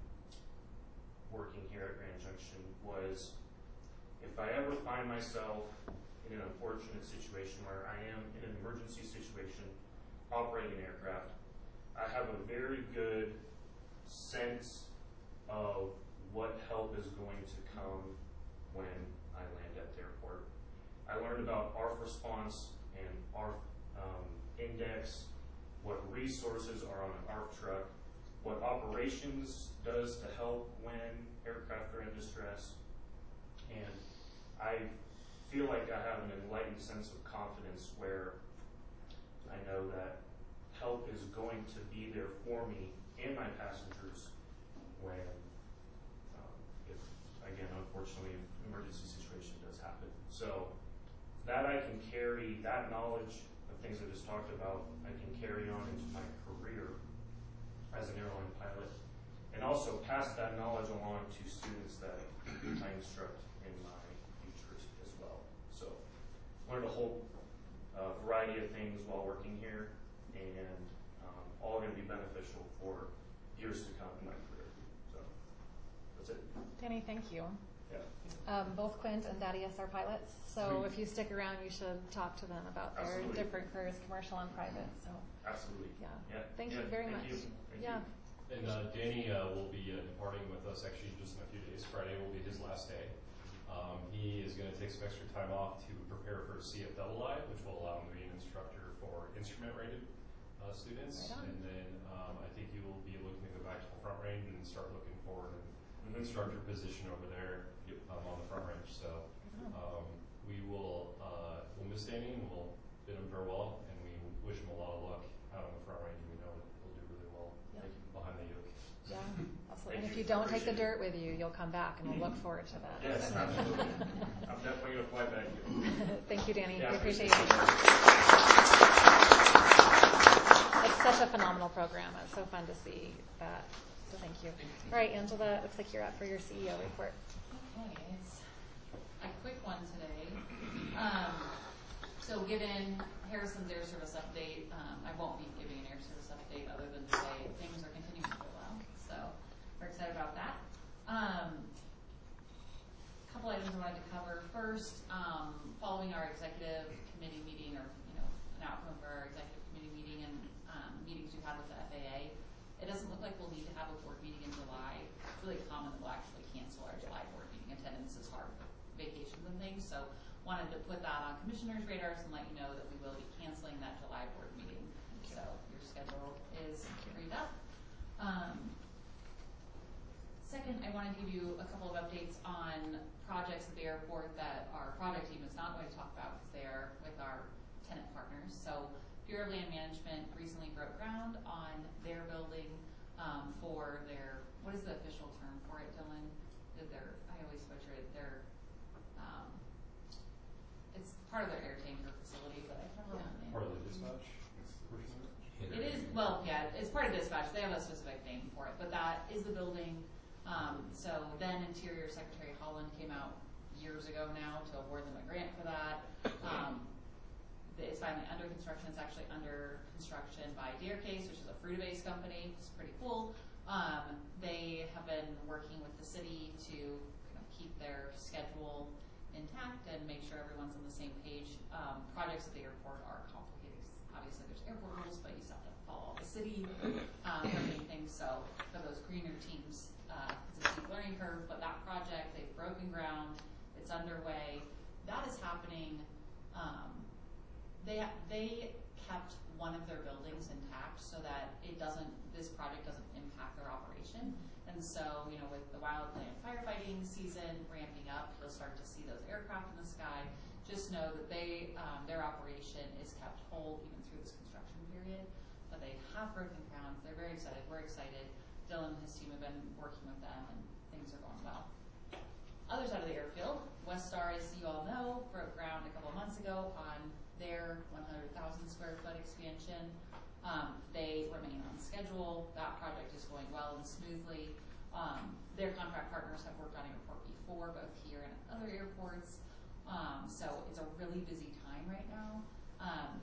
working here at Grand Junction was if I ever find myself in an unfortunate situation where I am in an emergency situation operating an aircraft, I have a very good sense of what help is going to come when I land at the airport. I learned about A R F response and A R F um, index, what resources are on an A R F truck, what operations does to help when aircraft are in distress, and I feel like I have an enlightened sense of confidence where I know that help is going to be there for me and my passengers when, um, if, again, unfortunately, an emergency situation does happen. So that I can carry, that knowledge of things I just talked about, I can carry on into my career as an airline pilot, and also pass that knowledge along to students that I instruct in my future as well. So learned a whole uh, variety of things while working here, and um, all going to be beneficial for years to come in my career. So that's it. Danny, thank you. Yeah. Um, both Clint and Thaddeus are pilots, so if you stick around, you should talk to them about their Absolutely. different careers, commercial and private. So Absolutely. yeah, Yeah. thank yeah. you very Thank much. You. Thank yeah. You. And uh, Danny uh, will be uh, departing with us actually just in a few days. Friday will be his last day. Um, he is going to take some extra time off to prepare for C F double I, which will allow him to be an instructor for instrument-rated uh, students. Right on. And then um, I think he will be looking to go back to the front range and start looking for an Mm-hmm. instructor position over there um, on the front range. So um, we will uh, we'll miss Danny and we'll bid him farewell, and we wish him a lot of luck out on the front range. We know he'll do really well Yeah. behind the yoke. Yeah, absolutely. Thank And if you. you don't take the Appreciate dirt with you, you'll come back, and we'll look forward to that. Yes, absolutely. I'm definitely going to fly back here. Thank you, Danny. Yeah, we appreciate appreciate you. It's such a phenomenal program. It's so fun to see that. So thank you. All right, Angela, it looks like you're up for your C E O report. Okay, it's a quick one today. Um, So given Harrison's air service update, um, I won't be giving an air service update other than to say things are continuing to go well. So we're excited about that. Um, a couple items I wanted to cover. First, um, following our executive committee meeting, or you know, an outcome for our executive committee meeting and um, meetings we've had with the F A A, it doesn't look like we'll need to have a board meeting in July. It's really common that we'll actually cancel our July board meeting. Attendance is hard with vacations and things, so wanted to put that on commissioners' radars and let you know that we will be canceling that July board meeting. So your schedule is freed up. Um, second, I want to give you a couple of updates on projects at the airport that our project team is not going to talk about because they are with our tenant partners. So Bureau of Land Management recently broke ground on their building um, for their, what is the official term for it, Dylan? Their, I always butcher it, their, um, it's part of their air tanker facility, but I can't remember the name. Part of the dispatch? It's the portion of it? It is, well, yeah, it's part of dispatch. They have a specific name for it, but that is the building. Um, so then Interior Secretary Holland came out years ago now to award them a grant for that. Um, it's finally under construction. It's actually under construction by Deercase, which is a fruit-based company. It's pretty cool. Um, they have been working with the city to kind of keep their schedule intact and make sure everyone's on the same page. Um, projects at the airport are complicated. Obviously, there's airport rules, but you still have to follow the city um, permitting things. So for those greener teams, uh, it's a steep learning curve. But that project, they've broken ground. It's underway. That is happening. Um, they they kept one of their buildings intact so that it doesn't. This project doesn't impact their operation. And so, you know, with the wildland firefighting season ramping up, you'll start to see those aircraft in the sky. Just know that they, um, their operation is kept whole even through this construction period. But they have broken ground. They're very excited. We're excited. Dylan and his team have been working with them, and things are going well. Other side of the airfield, Westar, as you all know, broke ground a couple of months ago on their one hundred thousand square foot expansion. Um, they remain on schedule. That project is going well and smoothly. Um, their contract partners have worked on airport before, both here and at other airports. Um, so it's a really busy time right now. Um,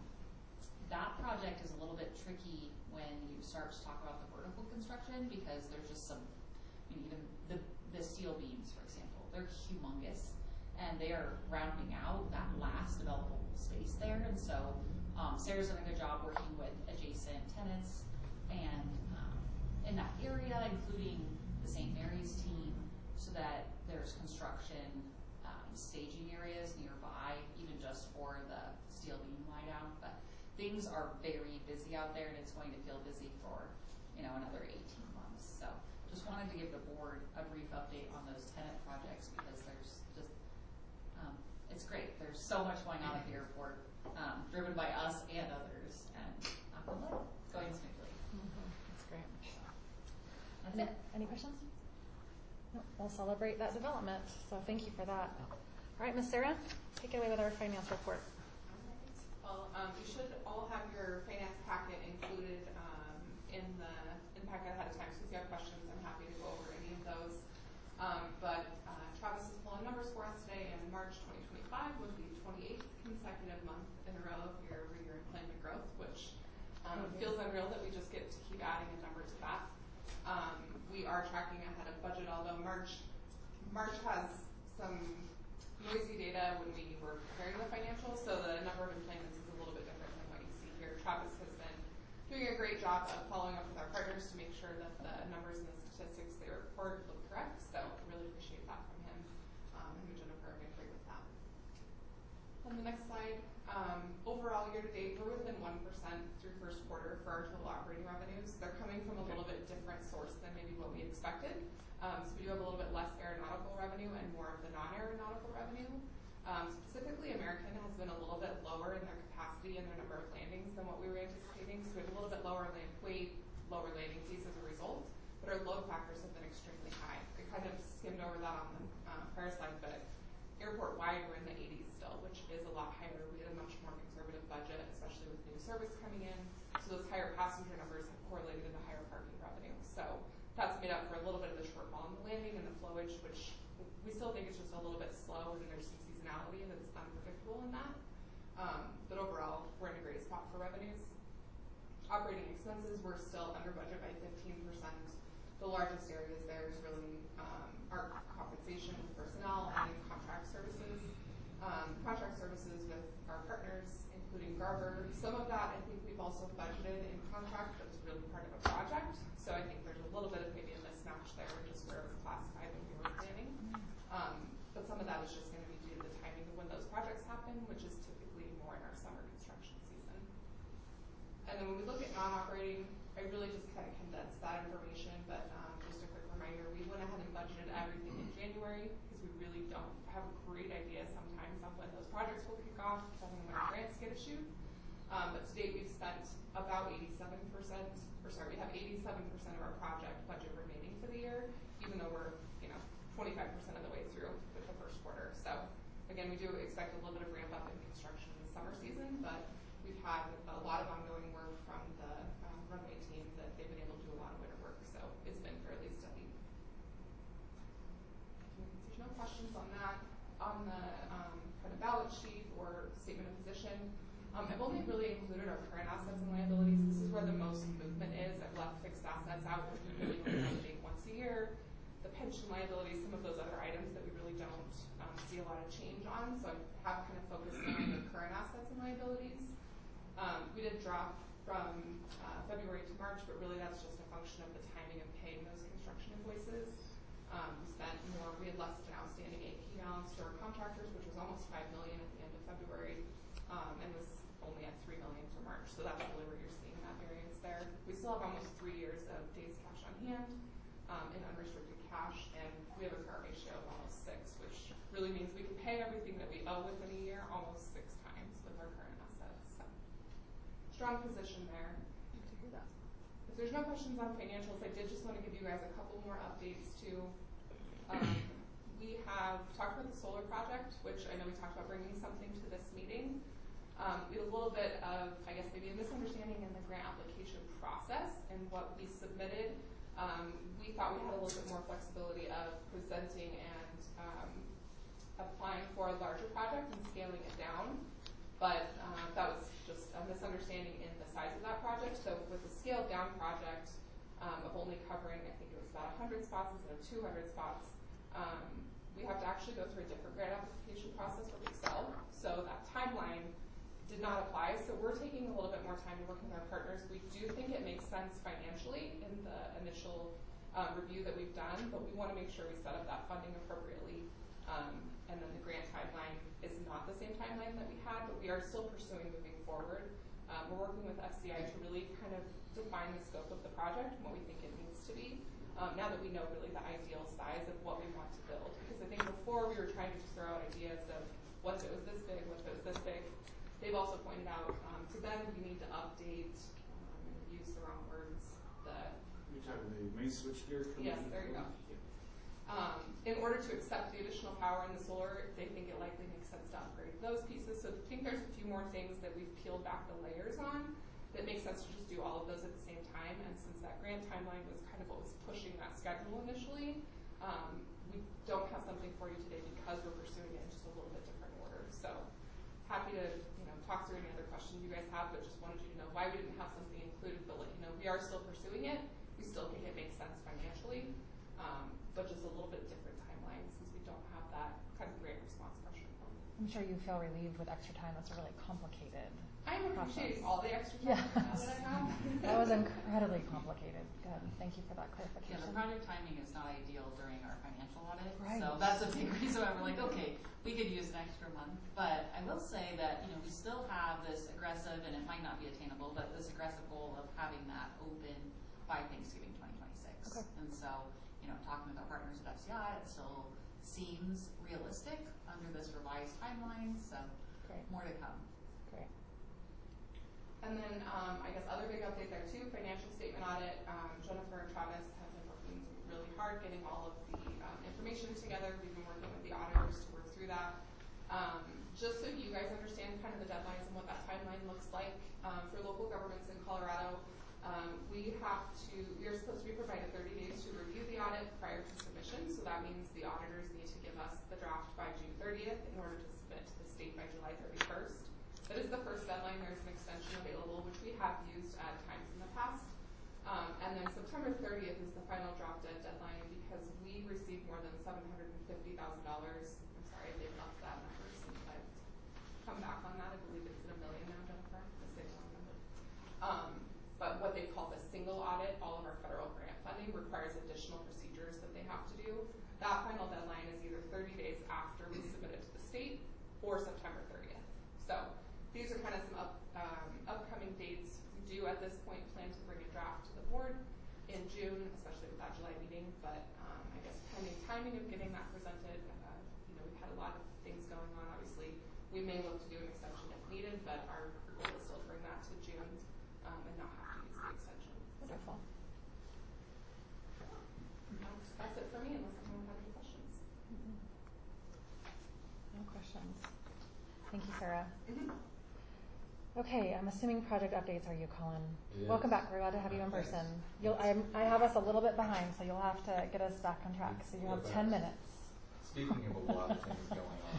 that project is a little bit tricky when you start to talk about the vertical construction because there's just some, you know, even the, the steel beams, for example, they're humongous and they are rounding out that last developable space there. And so Um, Sarah's done a good job working with adjacent tenants and um, in that area, including the Saint Mary's team, so that there's construction um, staging areas nearby, even just for the steel beam lie down. But things are very busy out there, and it's going to feel busy for you know another eighteen months. So just wanted to give the board a brief update on those tenant projects because there's just um, it's great. There's so much going on at the airport. Um, driven by us and others, and knock on wood, it's going smoothly. Mm-hmm. That's great. That's any, it. Any questions? No, we'll celebrate that development. So thank you for that. All right, Miz Sarah, take it away with our finance report. Well, um, you should all have your finance packet included um, in the in the packet ahead of time. So if you have questions, I'm happy to go over any of those. Um, but uh, Travis is pulling numbers for us today, and March twenty twenty-five was the twenty-eighth consecutive month in a row of year-over-year employment growth, which um, mm-hmm. feels unreal that we just get to keep adding a number to that. Um, we are tracking ahead of budget, although March March has some noisy data when we were preparing the financials, so the number of employments is a little bit different than what you see here. Travis has been doing a great job of following up with our partners to make sure that the numbers and the statistics they report look correct, so really appreciate that from him. Um, him and Jennifer have been great with that. On the next slide, um, overall year-to-date, we're within one percent through first quarter for our total operating revenues. They're coming from a little bit different source than maybe what we expected. Um, so we do have a little bit less aeronautical revenue and more of the non-aeronautical revenue. Um, specifically, American has been a little bit lower in their capacity and their number of landings than what we were anticipating. So we have a little bit lower land weight, lower landing fees as a result, but our load factors have been extremely high. I kind of skimmed over that on the uh, prior slide, but airport-wide, we're in the eighties still, which is a lot higher. We had a much more conservative budget, especially with new service coming in. So those higher passenger numbers have correlated into higher parking revenue. So that's made up for a little bit of the shortfall in the landing and the flowage, which we still think is just a little bit slow, and there's some seasonality that's unpredictable in that. Um, but overall, we're in a great spot for revenues. Operating expenses, we're still under budget by fifteen percent. The largest areas there is really um, our compensation, personnel, and contract services. Um, contract services with our partners, including Garber. Some of that I think we've also budgeted in contract that was really part of a project. So I think there's a little bit of maybe a mismatch there, just where it was classified when we were planning. Um, but some of that is just going to be due to the timing of when those projects happen, which is typically more in our summer construction season. And then when we look at non-operating, I really just kind of condensed that information, but um, just a quick reminder, we went ahead and budgeted everything in January because we really don't have a great idea sometimes on when those projects will kick off, depending on when our grants get issued. Um, but to date, we've spent about eighty-seven percent, or sorry, we have eighty-seven percent of our project budget remaining for the year, even though we're, you know, twenty-five percent of the way through with the first quarter. So again, we do expect a little bit of ramp up in construction in the summer season, but we've had a lot of ongoing work from the um, runway team that they've been able to do a lot of winter work, so it's been fairly steady. There's no questions on that. On the um, kind of balance sheet or statement of position, um, I've only really included our current assets and liabilities. This is where the most movement is. I've left fixed assets out, which we really only update once a year. The pension liabilities, some of those other items that we really don't um, see a lot of change on, so I have kind of focused on the current assets and liabilities. Um, we did drop from uh, February to March, but really that's just a function of the timing of paying those construction invoices. Um, we spent more, we had less of an outstanding A P balance to our contractors, which was almost five million dollars at the end of February, um, and was only at three million dollars for March. So that's really where you're seeing that variance there. We still have almost three years of days cash on hand um, in unrestricted cash, and we have a current ratio of almost six, which really means we can pay everything that we owe within a year almost six times with our current assets. So strong position there. Good to hear that. If there's no questions on financials, I did just want to give you guys a couple more updates too. Um, we have talked about the solar project, which I know we talked about bringing something to this meeting. Um, we had a little bit of, I guess, maybe a misunderstanding in the grant application process and what we submitted. Um, we thought we had a little bit more flexibility of presenting and um, applying for a larger project and scaling it down. But uh, that was just a misunderstanding in the size of that project. So with the scaled down project um, of only covering, I think it was about one hundred spots instead of two hundred spots, um, we have to actually go through a different grant application process with Excel. So that timeline did not apply. So we're taking a little bit more time to work with our partners. We do think it makes sense financially in the initial um, review that we've done, but we want to make sure we set up that funding appropriately. Um, and then the grant timeline is not the same timeline that we had, but we are still pursuing moving forward. Um, we're working with F C I to really kind of define the scope of the project and what we think it needs to be. Um, now that we know really the ideal size of what we want to build. Because I think before we were trying to just throw out ideas of what if it was this big, what if it was this big. They've also pointed out um, to them we need to update, um, and use the wrong words, the... You're talking the main switchgear? Yes, there you go. Um, in order to accept the additional power in the solar, they think it likely makes sense to upgrade those pieces. So I think there's a few more things that we've peeled back the layers on that makes sense to just do all of those at the same time. And since that grant timeline was kind of what was pushing that schedule initially, um, we don't have something for you today because we're pursuing it in just a little bit different order. So happy to you know talk through any other questions you guys have, but just wanted you to know why we didn't have something included. But let you know we are still pursuing it. We still think it makes sense financially. Um, but just a little bit different timeline since we don't have that kind of grant response pressure. I'm sure you feel relieved with extra time. That's a really complicated I am appreciating process. all the extra time Yeah. now that I have. That was incredibly complicated. Good. Thank you for that Yeah, clarification. the project timing is not ideal during our financial audit. Right. So that's a big reason why we're like, okay, we could use an extra month. But I will say that, you know, we still have this aggressive, and it might not be attainable, but this aggressive goal of having that open by Thanksgiving twenty twenty-six. Okay. And so, you know, talking with our partners at F C I, it still seems realistic under this revised timeline. So Great. more to come. Great. And then um, I guess other big update there too, financial statement audit. Um, Jennifer and Travis have been working really hard getting all of the um, information together. We've been working with the auditors to work through that. Um, just so you guys understand kind of the deadlines and what that timeline looks like um, for local governments in Colorado, um, we have to, we are supposed to be provided thirty days to review the audit prior to submission. So that means the auditors need to give us the draft by June thirtieth in order to submit to the state by July thirty-first. That is the first deadline. There's an extension available, which we have used at times in the past. Um, and then September thirtieth is the final drop dead deadline because we received more than seven hundred fifty thousand dollars. I'm sorry, they've left that number since I've come back on that. I believe it's in a million now, Jennifer. I say the wrong number. Um, but what they call the single audit, all of our federal grant funding requires additional procedures that they have to do. That final deadline is either thirty days after we submit it to the state or September thirtieth. So these are kind of some up, um, upcoming dates. We do at this point plan to bring a draft to the board in June, especially with that July meeting. But um, I guess pending timing of getting that presented, uh, you know, we've had a lot of things going on. Obviously, we may look to do an extension if needed, but our goal is still to bring that to June um, and not have to use the extension. Wonderful. That's, that's it for me, unless anyone has any questions. Mm-hmm. No questions. Thank you, Sarah. Mm-hmm. Okay, I'm assuming project updates are you, Colin? It Welcome is. back. We're glad to have you in Thanks. person. You'll, I'm, I have us a little bit behind, so you'll have to get us back on track. So you have ten minutes. Speaking of a lot of things going on,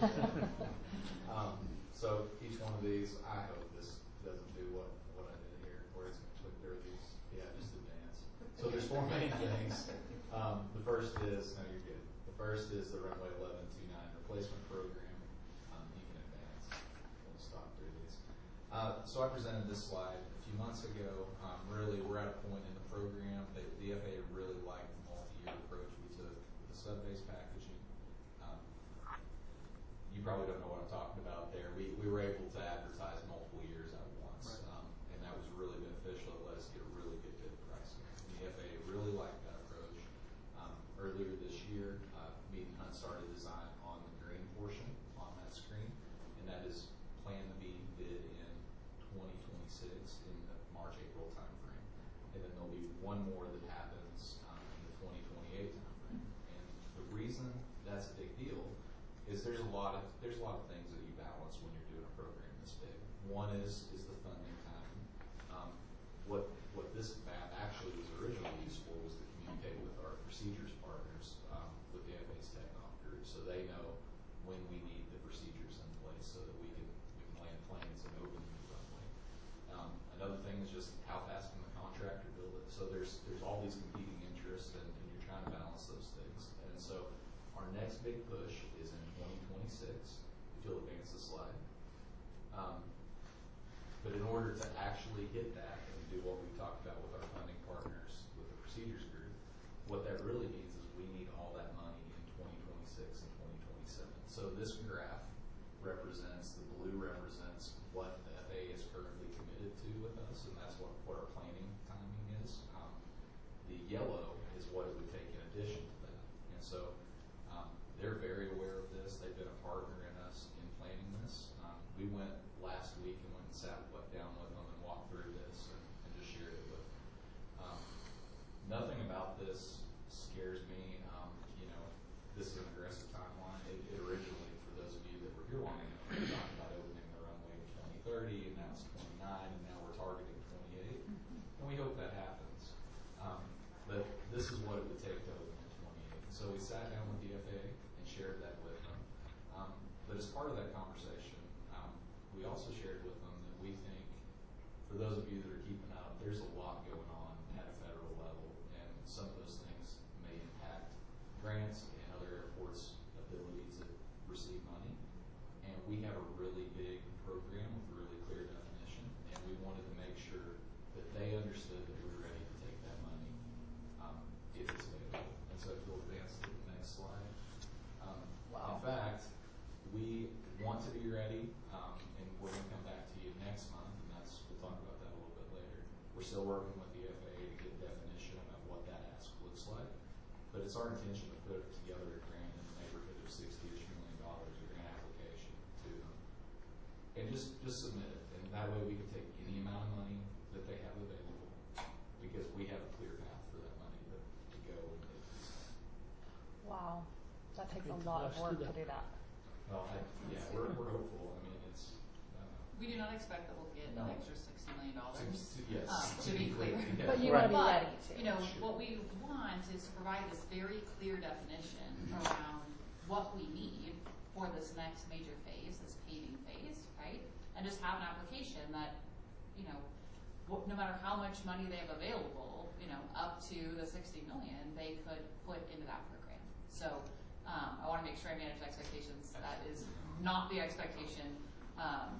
um, so each one of these, I hope this doesn't do what, what I did here, where it's going to click through these. Yeah, just advance. So there's four main things. Um, the first is, no, you're good. The first is the runway eleven twenty-nine replacement program. Um, you can advance. We'll stop through these. Uh, so I presented this slide a few months ago. Um, really, we're at a point in the program that the F A A really liked the multi-year approach we took with the sub-base packaging. Um, you probably don't know what I'm talking about there. We, we were able to advertise multiple years at once, Right. um, and that was really beneficial. It let us get a really good bid pricing. And the F A A really liked that approach. Um, earlier this year, uh, Mead and Hunt started design on the green portion on that screen, and that is planned to be bid in twenty twenty-six in the March, April timeframe. And then there'll be one more that happens um, in the twenty twenty-eight timeframe. And the reason that's a big deal is there's a lot of there's a lot of things that you balance when you're doing a program this big. One is is the funding timing. Um, what what this map actually was originally used for was to communicate with our procedures partners um, with the F A A's TechNoc group, so they know when we need the procedures in place so that we can we can land planes and open the runway. Um, another thing is just how fast can the contractor build it. So there's there's all these competing interests, and, and you're trying to balance those things. And so our next big push is in twenty twenty-six. If you'll advance the slide. Um, but in order to actually hit that and do what we talked about with our funding partners with the procedures group, what that really means is we need all that money in twenty twenty-six and twenty twenty-seven. So this graph represents, the blue represents what the F A A is currently committed to with us, and that's what, what our planning timing is. Um, the yellow is what it would take in addition to that. And so um, they're very aware of this. They've been a partner in us in planning this. Um, we went last week and went and sat down with them and walked through this and, and just shared it with them. Um, nothing about this scares me. Um, you know, this is an aggressive timeline. It, it originally, for those of you that were here long enough, we talked about opening the runway in twenty thirty, and now it's twenty-nine, and now we're targeting twenty-eight. And we hope that happens. Um, but this is what it would take to open in twenty-eight. So we sat down with the F A A and shared that with them. Um, but as part of that conversation, um, we also shared with them that we think, for those of you that are keeping up, there's a lot going on at a federal level, and some of those things may impact grants and other airports' ability to receive money. And we have a really big program with a really clear definition, and we wanted to make sure that they understood that we're ready to take that money um, if it's available. And so if you'll advance to the next slide. Um, Wow. In fact, we want to be ready, um, and we're going to come back to you next month, and that's we'll talk about that a little bit later. We're still working with the F A A to get a definition of what that ask looks like, but it's our intention to put together a grant in the neighborhood of sixty-ish million dollars, a grant application to them, and just just submit it, and that way we can take any amount of money that they have available, because we have a clear path for that money to, to go and get this. Wow, that takes a Good lot of to work do to that. do that. Well, I, yeah, we're, we're hopeful. I mean, it's. Uh, We do not expect that we'll get No. an extra sixty million dollars. to, yes, Um, to be clear. Yeah. But you Right. want to be ready But, to. you know, Sure. what we want is to provide this very clear definition around what we need for this next major phase, this paving phase, right? and just have an application that, you know, wh- no matter how much money they have available, you know, up to the sixty million, they could put into that program. So um, I want to make sure I manage expectations. That is not the expectation. Um,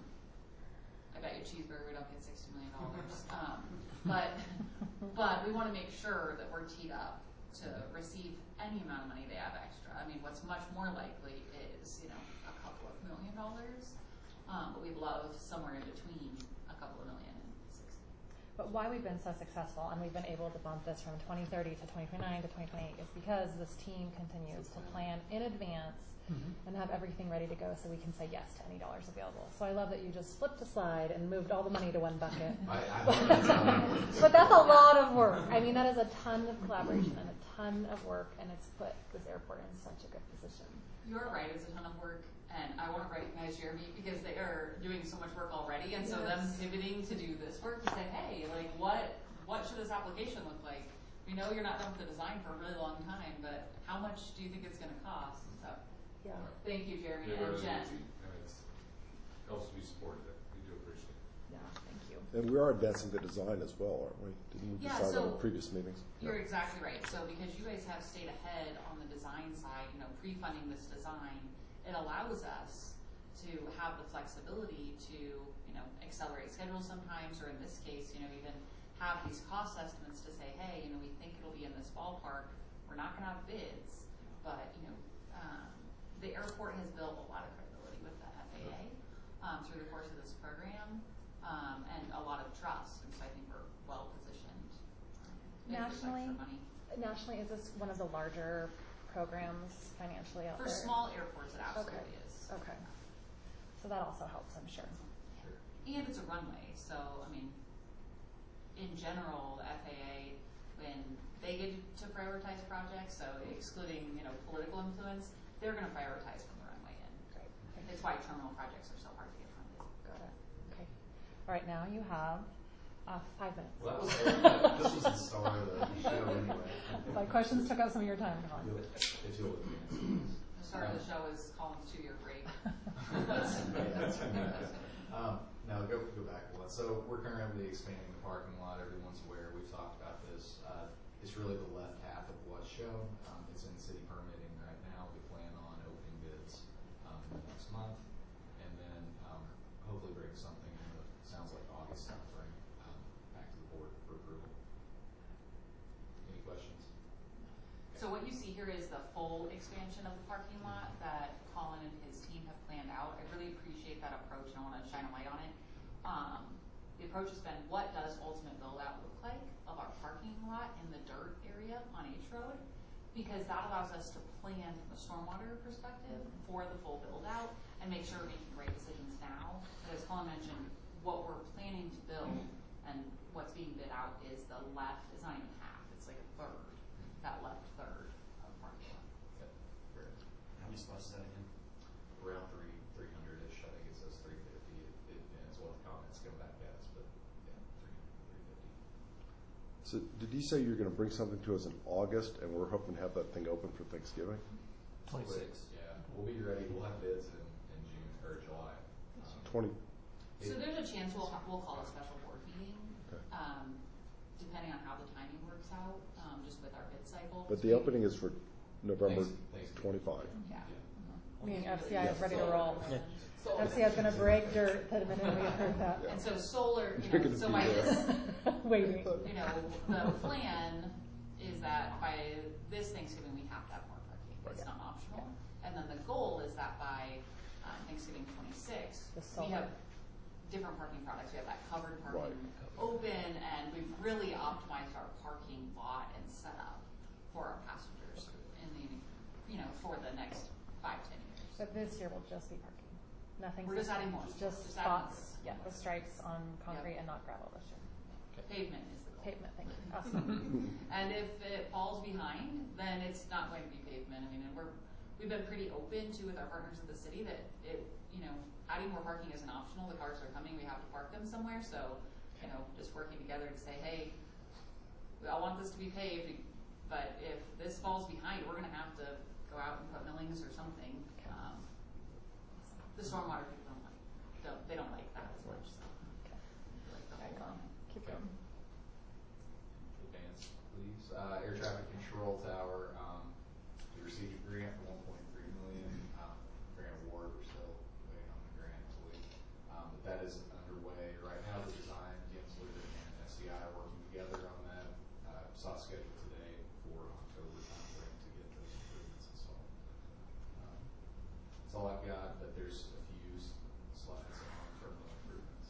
I bet you a cheeseburger we don't get sixty million dollars. Um, but but we want to make sure that we're teed up to receive any amount of money they have extra. I mean, what's much more likely is, you know, a couple of million dollars. Um, but we'd love somewhere in between a couple of million and sixty. But why we've been so successful and we've been able to bump this from twenty thirty to twenty twenty-nine to twenty twenty-eight is because this team continues to plan in advance mm-hmm. and have everything ready to go so we can say yes to any dollars available. So I love that you just flipped a slide and moved all the money to one bucket. I, I that's how that works. But that's a lot of work. I mean, that is a ton of collaboration and a ton of work, and it's put this airport in such a good position. You're right, it's a ton of work, and I want to recognize Jeremy because they are doing so much work already, and so yes. them pivoting to do this work to say, hey, like, what what should this application look like? We know you're not done with the design for a really long time, but how much do you think it's going to cost? So, yeah. Thank you, Jeremy They and really Jen. need to, and it's helps me support it. We do appreciate it. Yeah, thank you. And we are advancing the design as well, aren't we? Didn't we Yeah, decide so on previous meetings? You're Yeah. exactly right. So because you guys have stayed ahead on the design side, you know, pre-funding this design, it allows us to have the flexibility to, you know, accelerate schedules sometimes, or in this case, you know, even have these cost estimates to say, hey, you know, we think it'll be in this ballpark. We're not going to have bids, but, you know, um, the airport has built a lot of credibility with the F A A um, through the course of this program, um, and a lot of trust, and so I think we're well positioned. Um, Nationally, money. nationally, is this one of the larger programs financially out For there? small airports, it absolutely okay. is. Okay. So that also helps, I'm sure. Sure. And it's a runway, so I mean, in general, the F A A, when they get to prioritize projects, so excluding, you know, political influence, they're going to prioritize from the runway in. Great. It's why terminal projects are so hard to get funded. Got it. Okay. All right, now you have uh, five minutes. Well, that was that, this was the star of the show anyway. My questions took up some of your time, Colin. If you'll The start of the show is Colin's two-year break. um, now go go back one. So we're currently expanding the parking lot. Everyone's aware. We've talked about this. Uh, it's really the left half of what's shown. Um, it's in city permitting right now. We plan on opening bids um, in the next month, and then um, hopefully bring something in the sounds like August timeframe um, back to the board for approval. Any questions? So what you see here is the full expansion of the parking lot that Colin and his team have planned out. I really appreciate that approach, and I want to shine a light on it. Um, the approach has been, what does ultimate build out look like of our parking lot in the dirt area on H Road? Because that allows us to plan from a stormwater perspective for the full build out and make sure we're making great decisions now. But as Colin mentioned, what we're planning to build and what's being bid out is the left, it's not even half, it's like a third, that left third of parking lot. Yep. Great. How many spots is that again? Around three, three hundred-ish. I think it says three fifty. It, it depends what the comments come back as, but yeah, three, three fifty. So did you say you're going to bring something to us in August, and we're hoping to have that thing open for Thanksgiving? twenty-six. Yeah, we'll be ready. We'll have bids in, in June or July. Um, twenty. So there's a chance we'll, we'll call a special board meeting, Okay. um, depending on how the timing works out, um, just with our bid cycle. But the opening is for November Thanks, thanks. twenty-five. Yeah. I mean, F C I is ready to Solar. roll. Yeah. F C I is going to break dirt the minute we approve that. And so solar, You're you know, gonna so be by there. this, Waiting. you know, the plan is that by this Thanksgiving, we have to have more parking. It's not optional. And then the goal is that by um, Thanksgiving twenty-six, The we solar. have different parking products. We have that covered parking Right. open, and we've really optimized our parking lot and setup for our passengers in the, you know, for the next five, ten years. But this year will just be parking. Nothing. We're just adding more. Just Just adding spots. more. Yeah, the stripes on concrete Yep. and not gravel this year. Pavement is the goal. Pavement, thank you. Awesome. And if it falls behind, then it's not going to be pavement. I mean, and we're, we've been pretty open to with our partners in the city that it, you know, adding more parking isn't optional. The cars are coming, we have to park them somewhere. So, you know, just working together to say, hey, we all want this to be paved, but if this falls behind, we're going to have to go out and put millings or something. Um, the stormwater people don't like, don't, they don't like that. uh, air traffic control tower, um, we received a grant for one point three million dollars. Um, grant award, we're still waiting on the grant fully. Um, but that is underway. Right now, the design, Gensler and S D I are working together on that. Uh, saw a schedule today for October timeframe to get those improvements installed. Um, that's all I've got, but there's a few s- slides on terminal improvements.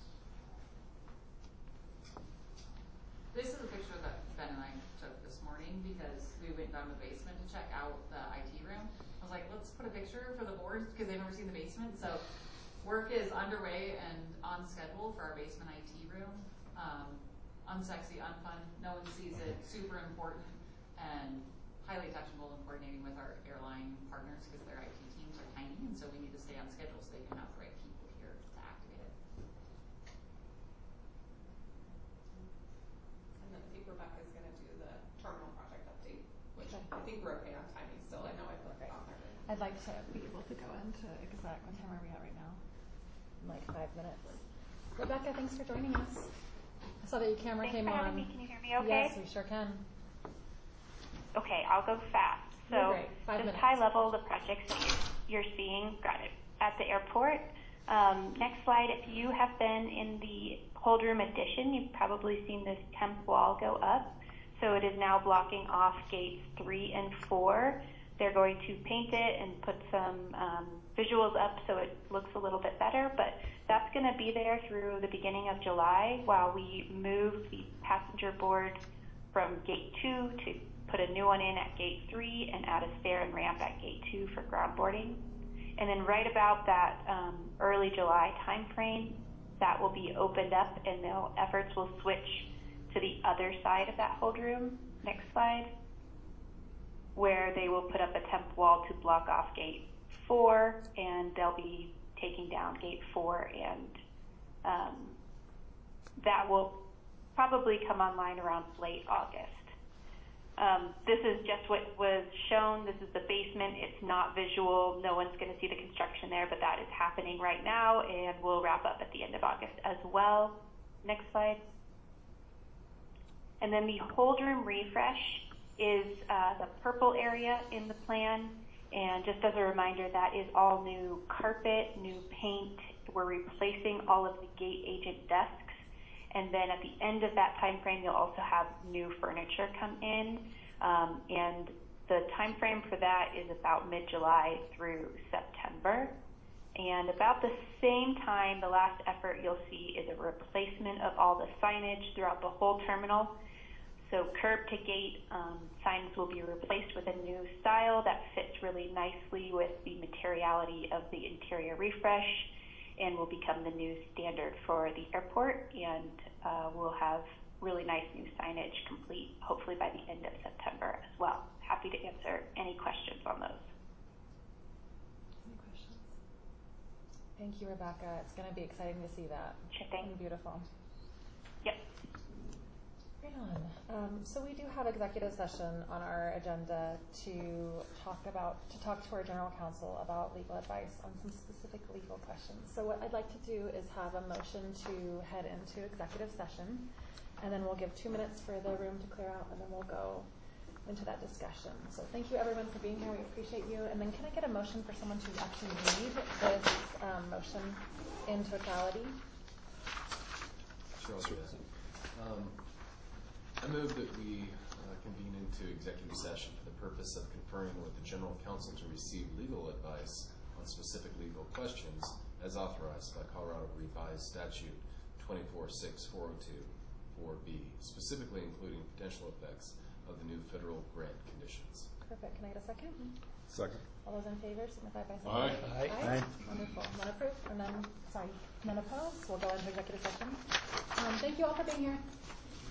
This is a picture that Ben and I took this morning because we went down to the basement to check out the I T room. I was like, let's put a picture for the board because they've never seen the basement. So work is underway and on schedule for our basement I T room. Um, unsexy, unfun, no one sees it, super important, and highly technical and coordinating with our airline partners because their I T teams are tiny, and so we need to stay on schedule so they can have the right people here to activate it. And then I think Rebecca's going to do the terminal project update, which okay. I think we're okay on timing still. I know I put it on there. I'd like to be able to go into exact, what time are we at right now? In like five minutes. Rebecca, thanks for joining us. I saw that your camera Thanks came for on. having me. Can you hear me okay? Yes, we sure can. Okay, I'll go fast. So just minutes. high level, the projects that you're, you're seeing, got it, at the airport. Um, next slide, if you have been in the hold room addition, you've probably seen this temp wall go up. So it is now blocking off gates three and four. They're going to paint it and put some um, visuals up so it looks a little bit better, but that's going to be there through the beginning of July while we move the passenger board from gate two to put a new one in at gate three and add a stair and ramp at gate two for ground boarding. And then right about that um, early July time frame, that will be opened up and the efforts will switch to the other side of that hold room. Next slide. Where they will put up a temp wall to block off gate four, and they'll be taking down gate four, and um, that will probably come online around late August. Um, this is just what was shown. This is the basement. It's not visual. No one's going to see the construction there, but that is happening right now, and we'll wrap up at the end of August as well. Next slide. And then the hold room refresh is uh, the purple area in the plan. And just as a reminder, that is all new carpet, new paint. We're replacing all of the gate agent desks. And then at the end of that time frame, you'll also have new furniture come in. Um, and the time frame for that is about mid-July through September. And about the same time, the last effort you'll see is a replacement of all the signage throughout the whole terminal. So curb to gate um, signs will be replaced with a new style that fits really nicely with the materiality of the interior refresh and will become the new standard for the airport, and uh, we'll have really nice new signage complete hopefully by the end of September as well. Happy to answer any questions on those. Any questions? Thank you, Rebecca. It's going to be exciting to see that. Sure thing. And beautiful. Yep. Right on. Um, so we do have executive session on our agenda to talk about, to talk to our general counsel about legal advice on some specific legal questions. So what I'd like to do is have a motion to head into executive session, and then we'll give two minutes for the room to clear out, and then we'll go into that discussion. So thank you everyone for being here. We appreciate you. And then can I get a motion for someone to actually read this um, motion in totality? Sure, I'll do that. Um, I move that we uh, convene into executive session for the purpose of conferring with the General Counsel to receive legal advice on specific legal questions as authorized by Colorado Revised Statute twenty-four six four oh two four B, specifically including potential effects of the new federal grant conditions. Perfect. Can I get a second? Second. All those in favor signify by saying Aye. aye. Aye. Aye. Wonderful. None approved, and then, sorry, none opposed. We'll go into executive session. Um, thank you all for being here.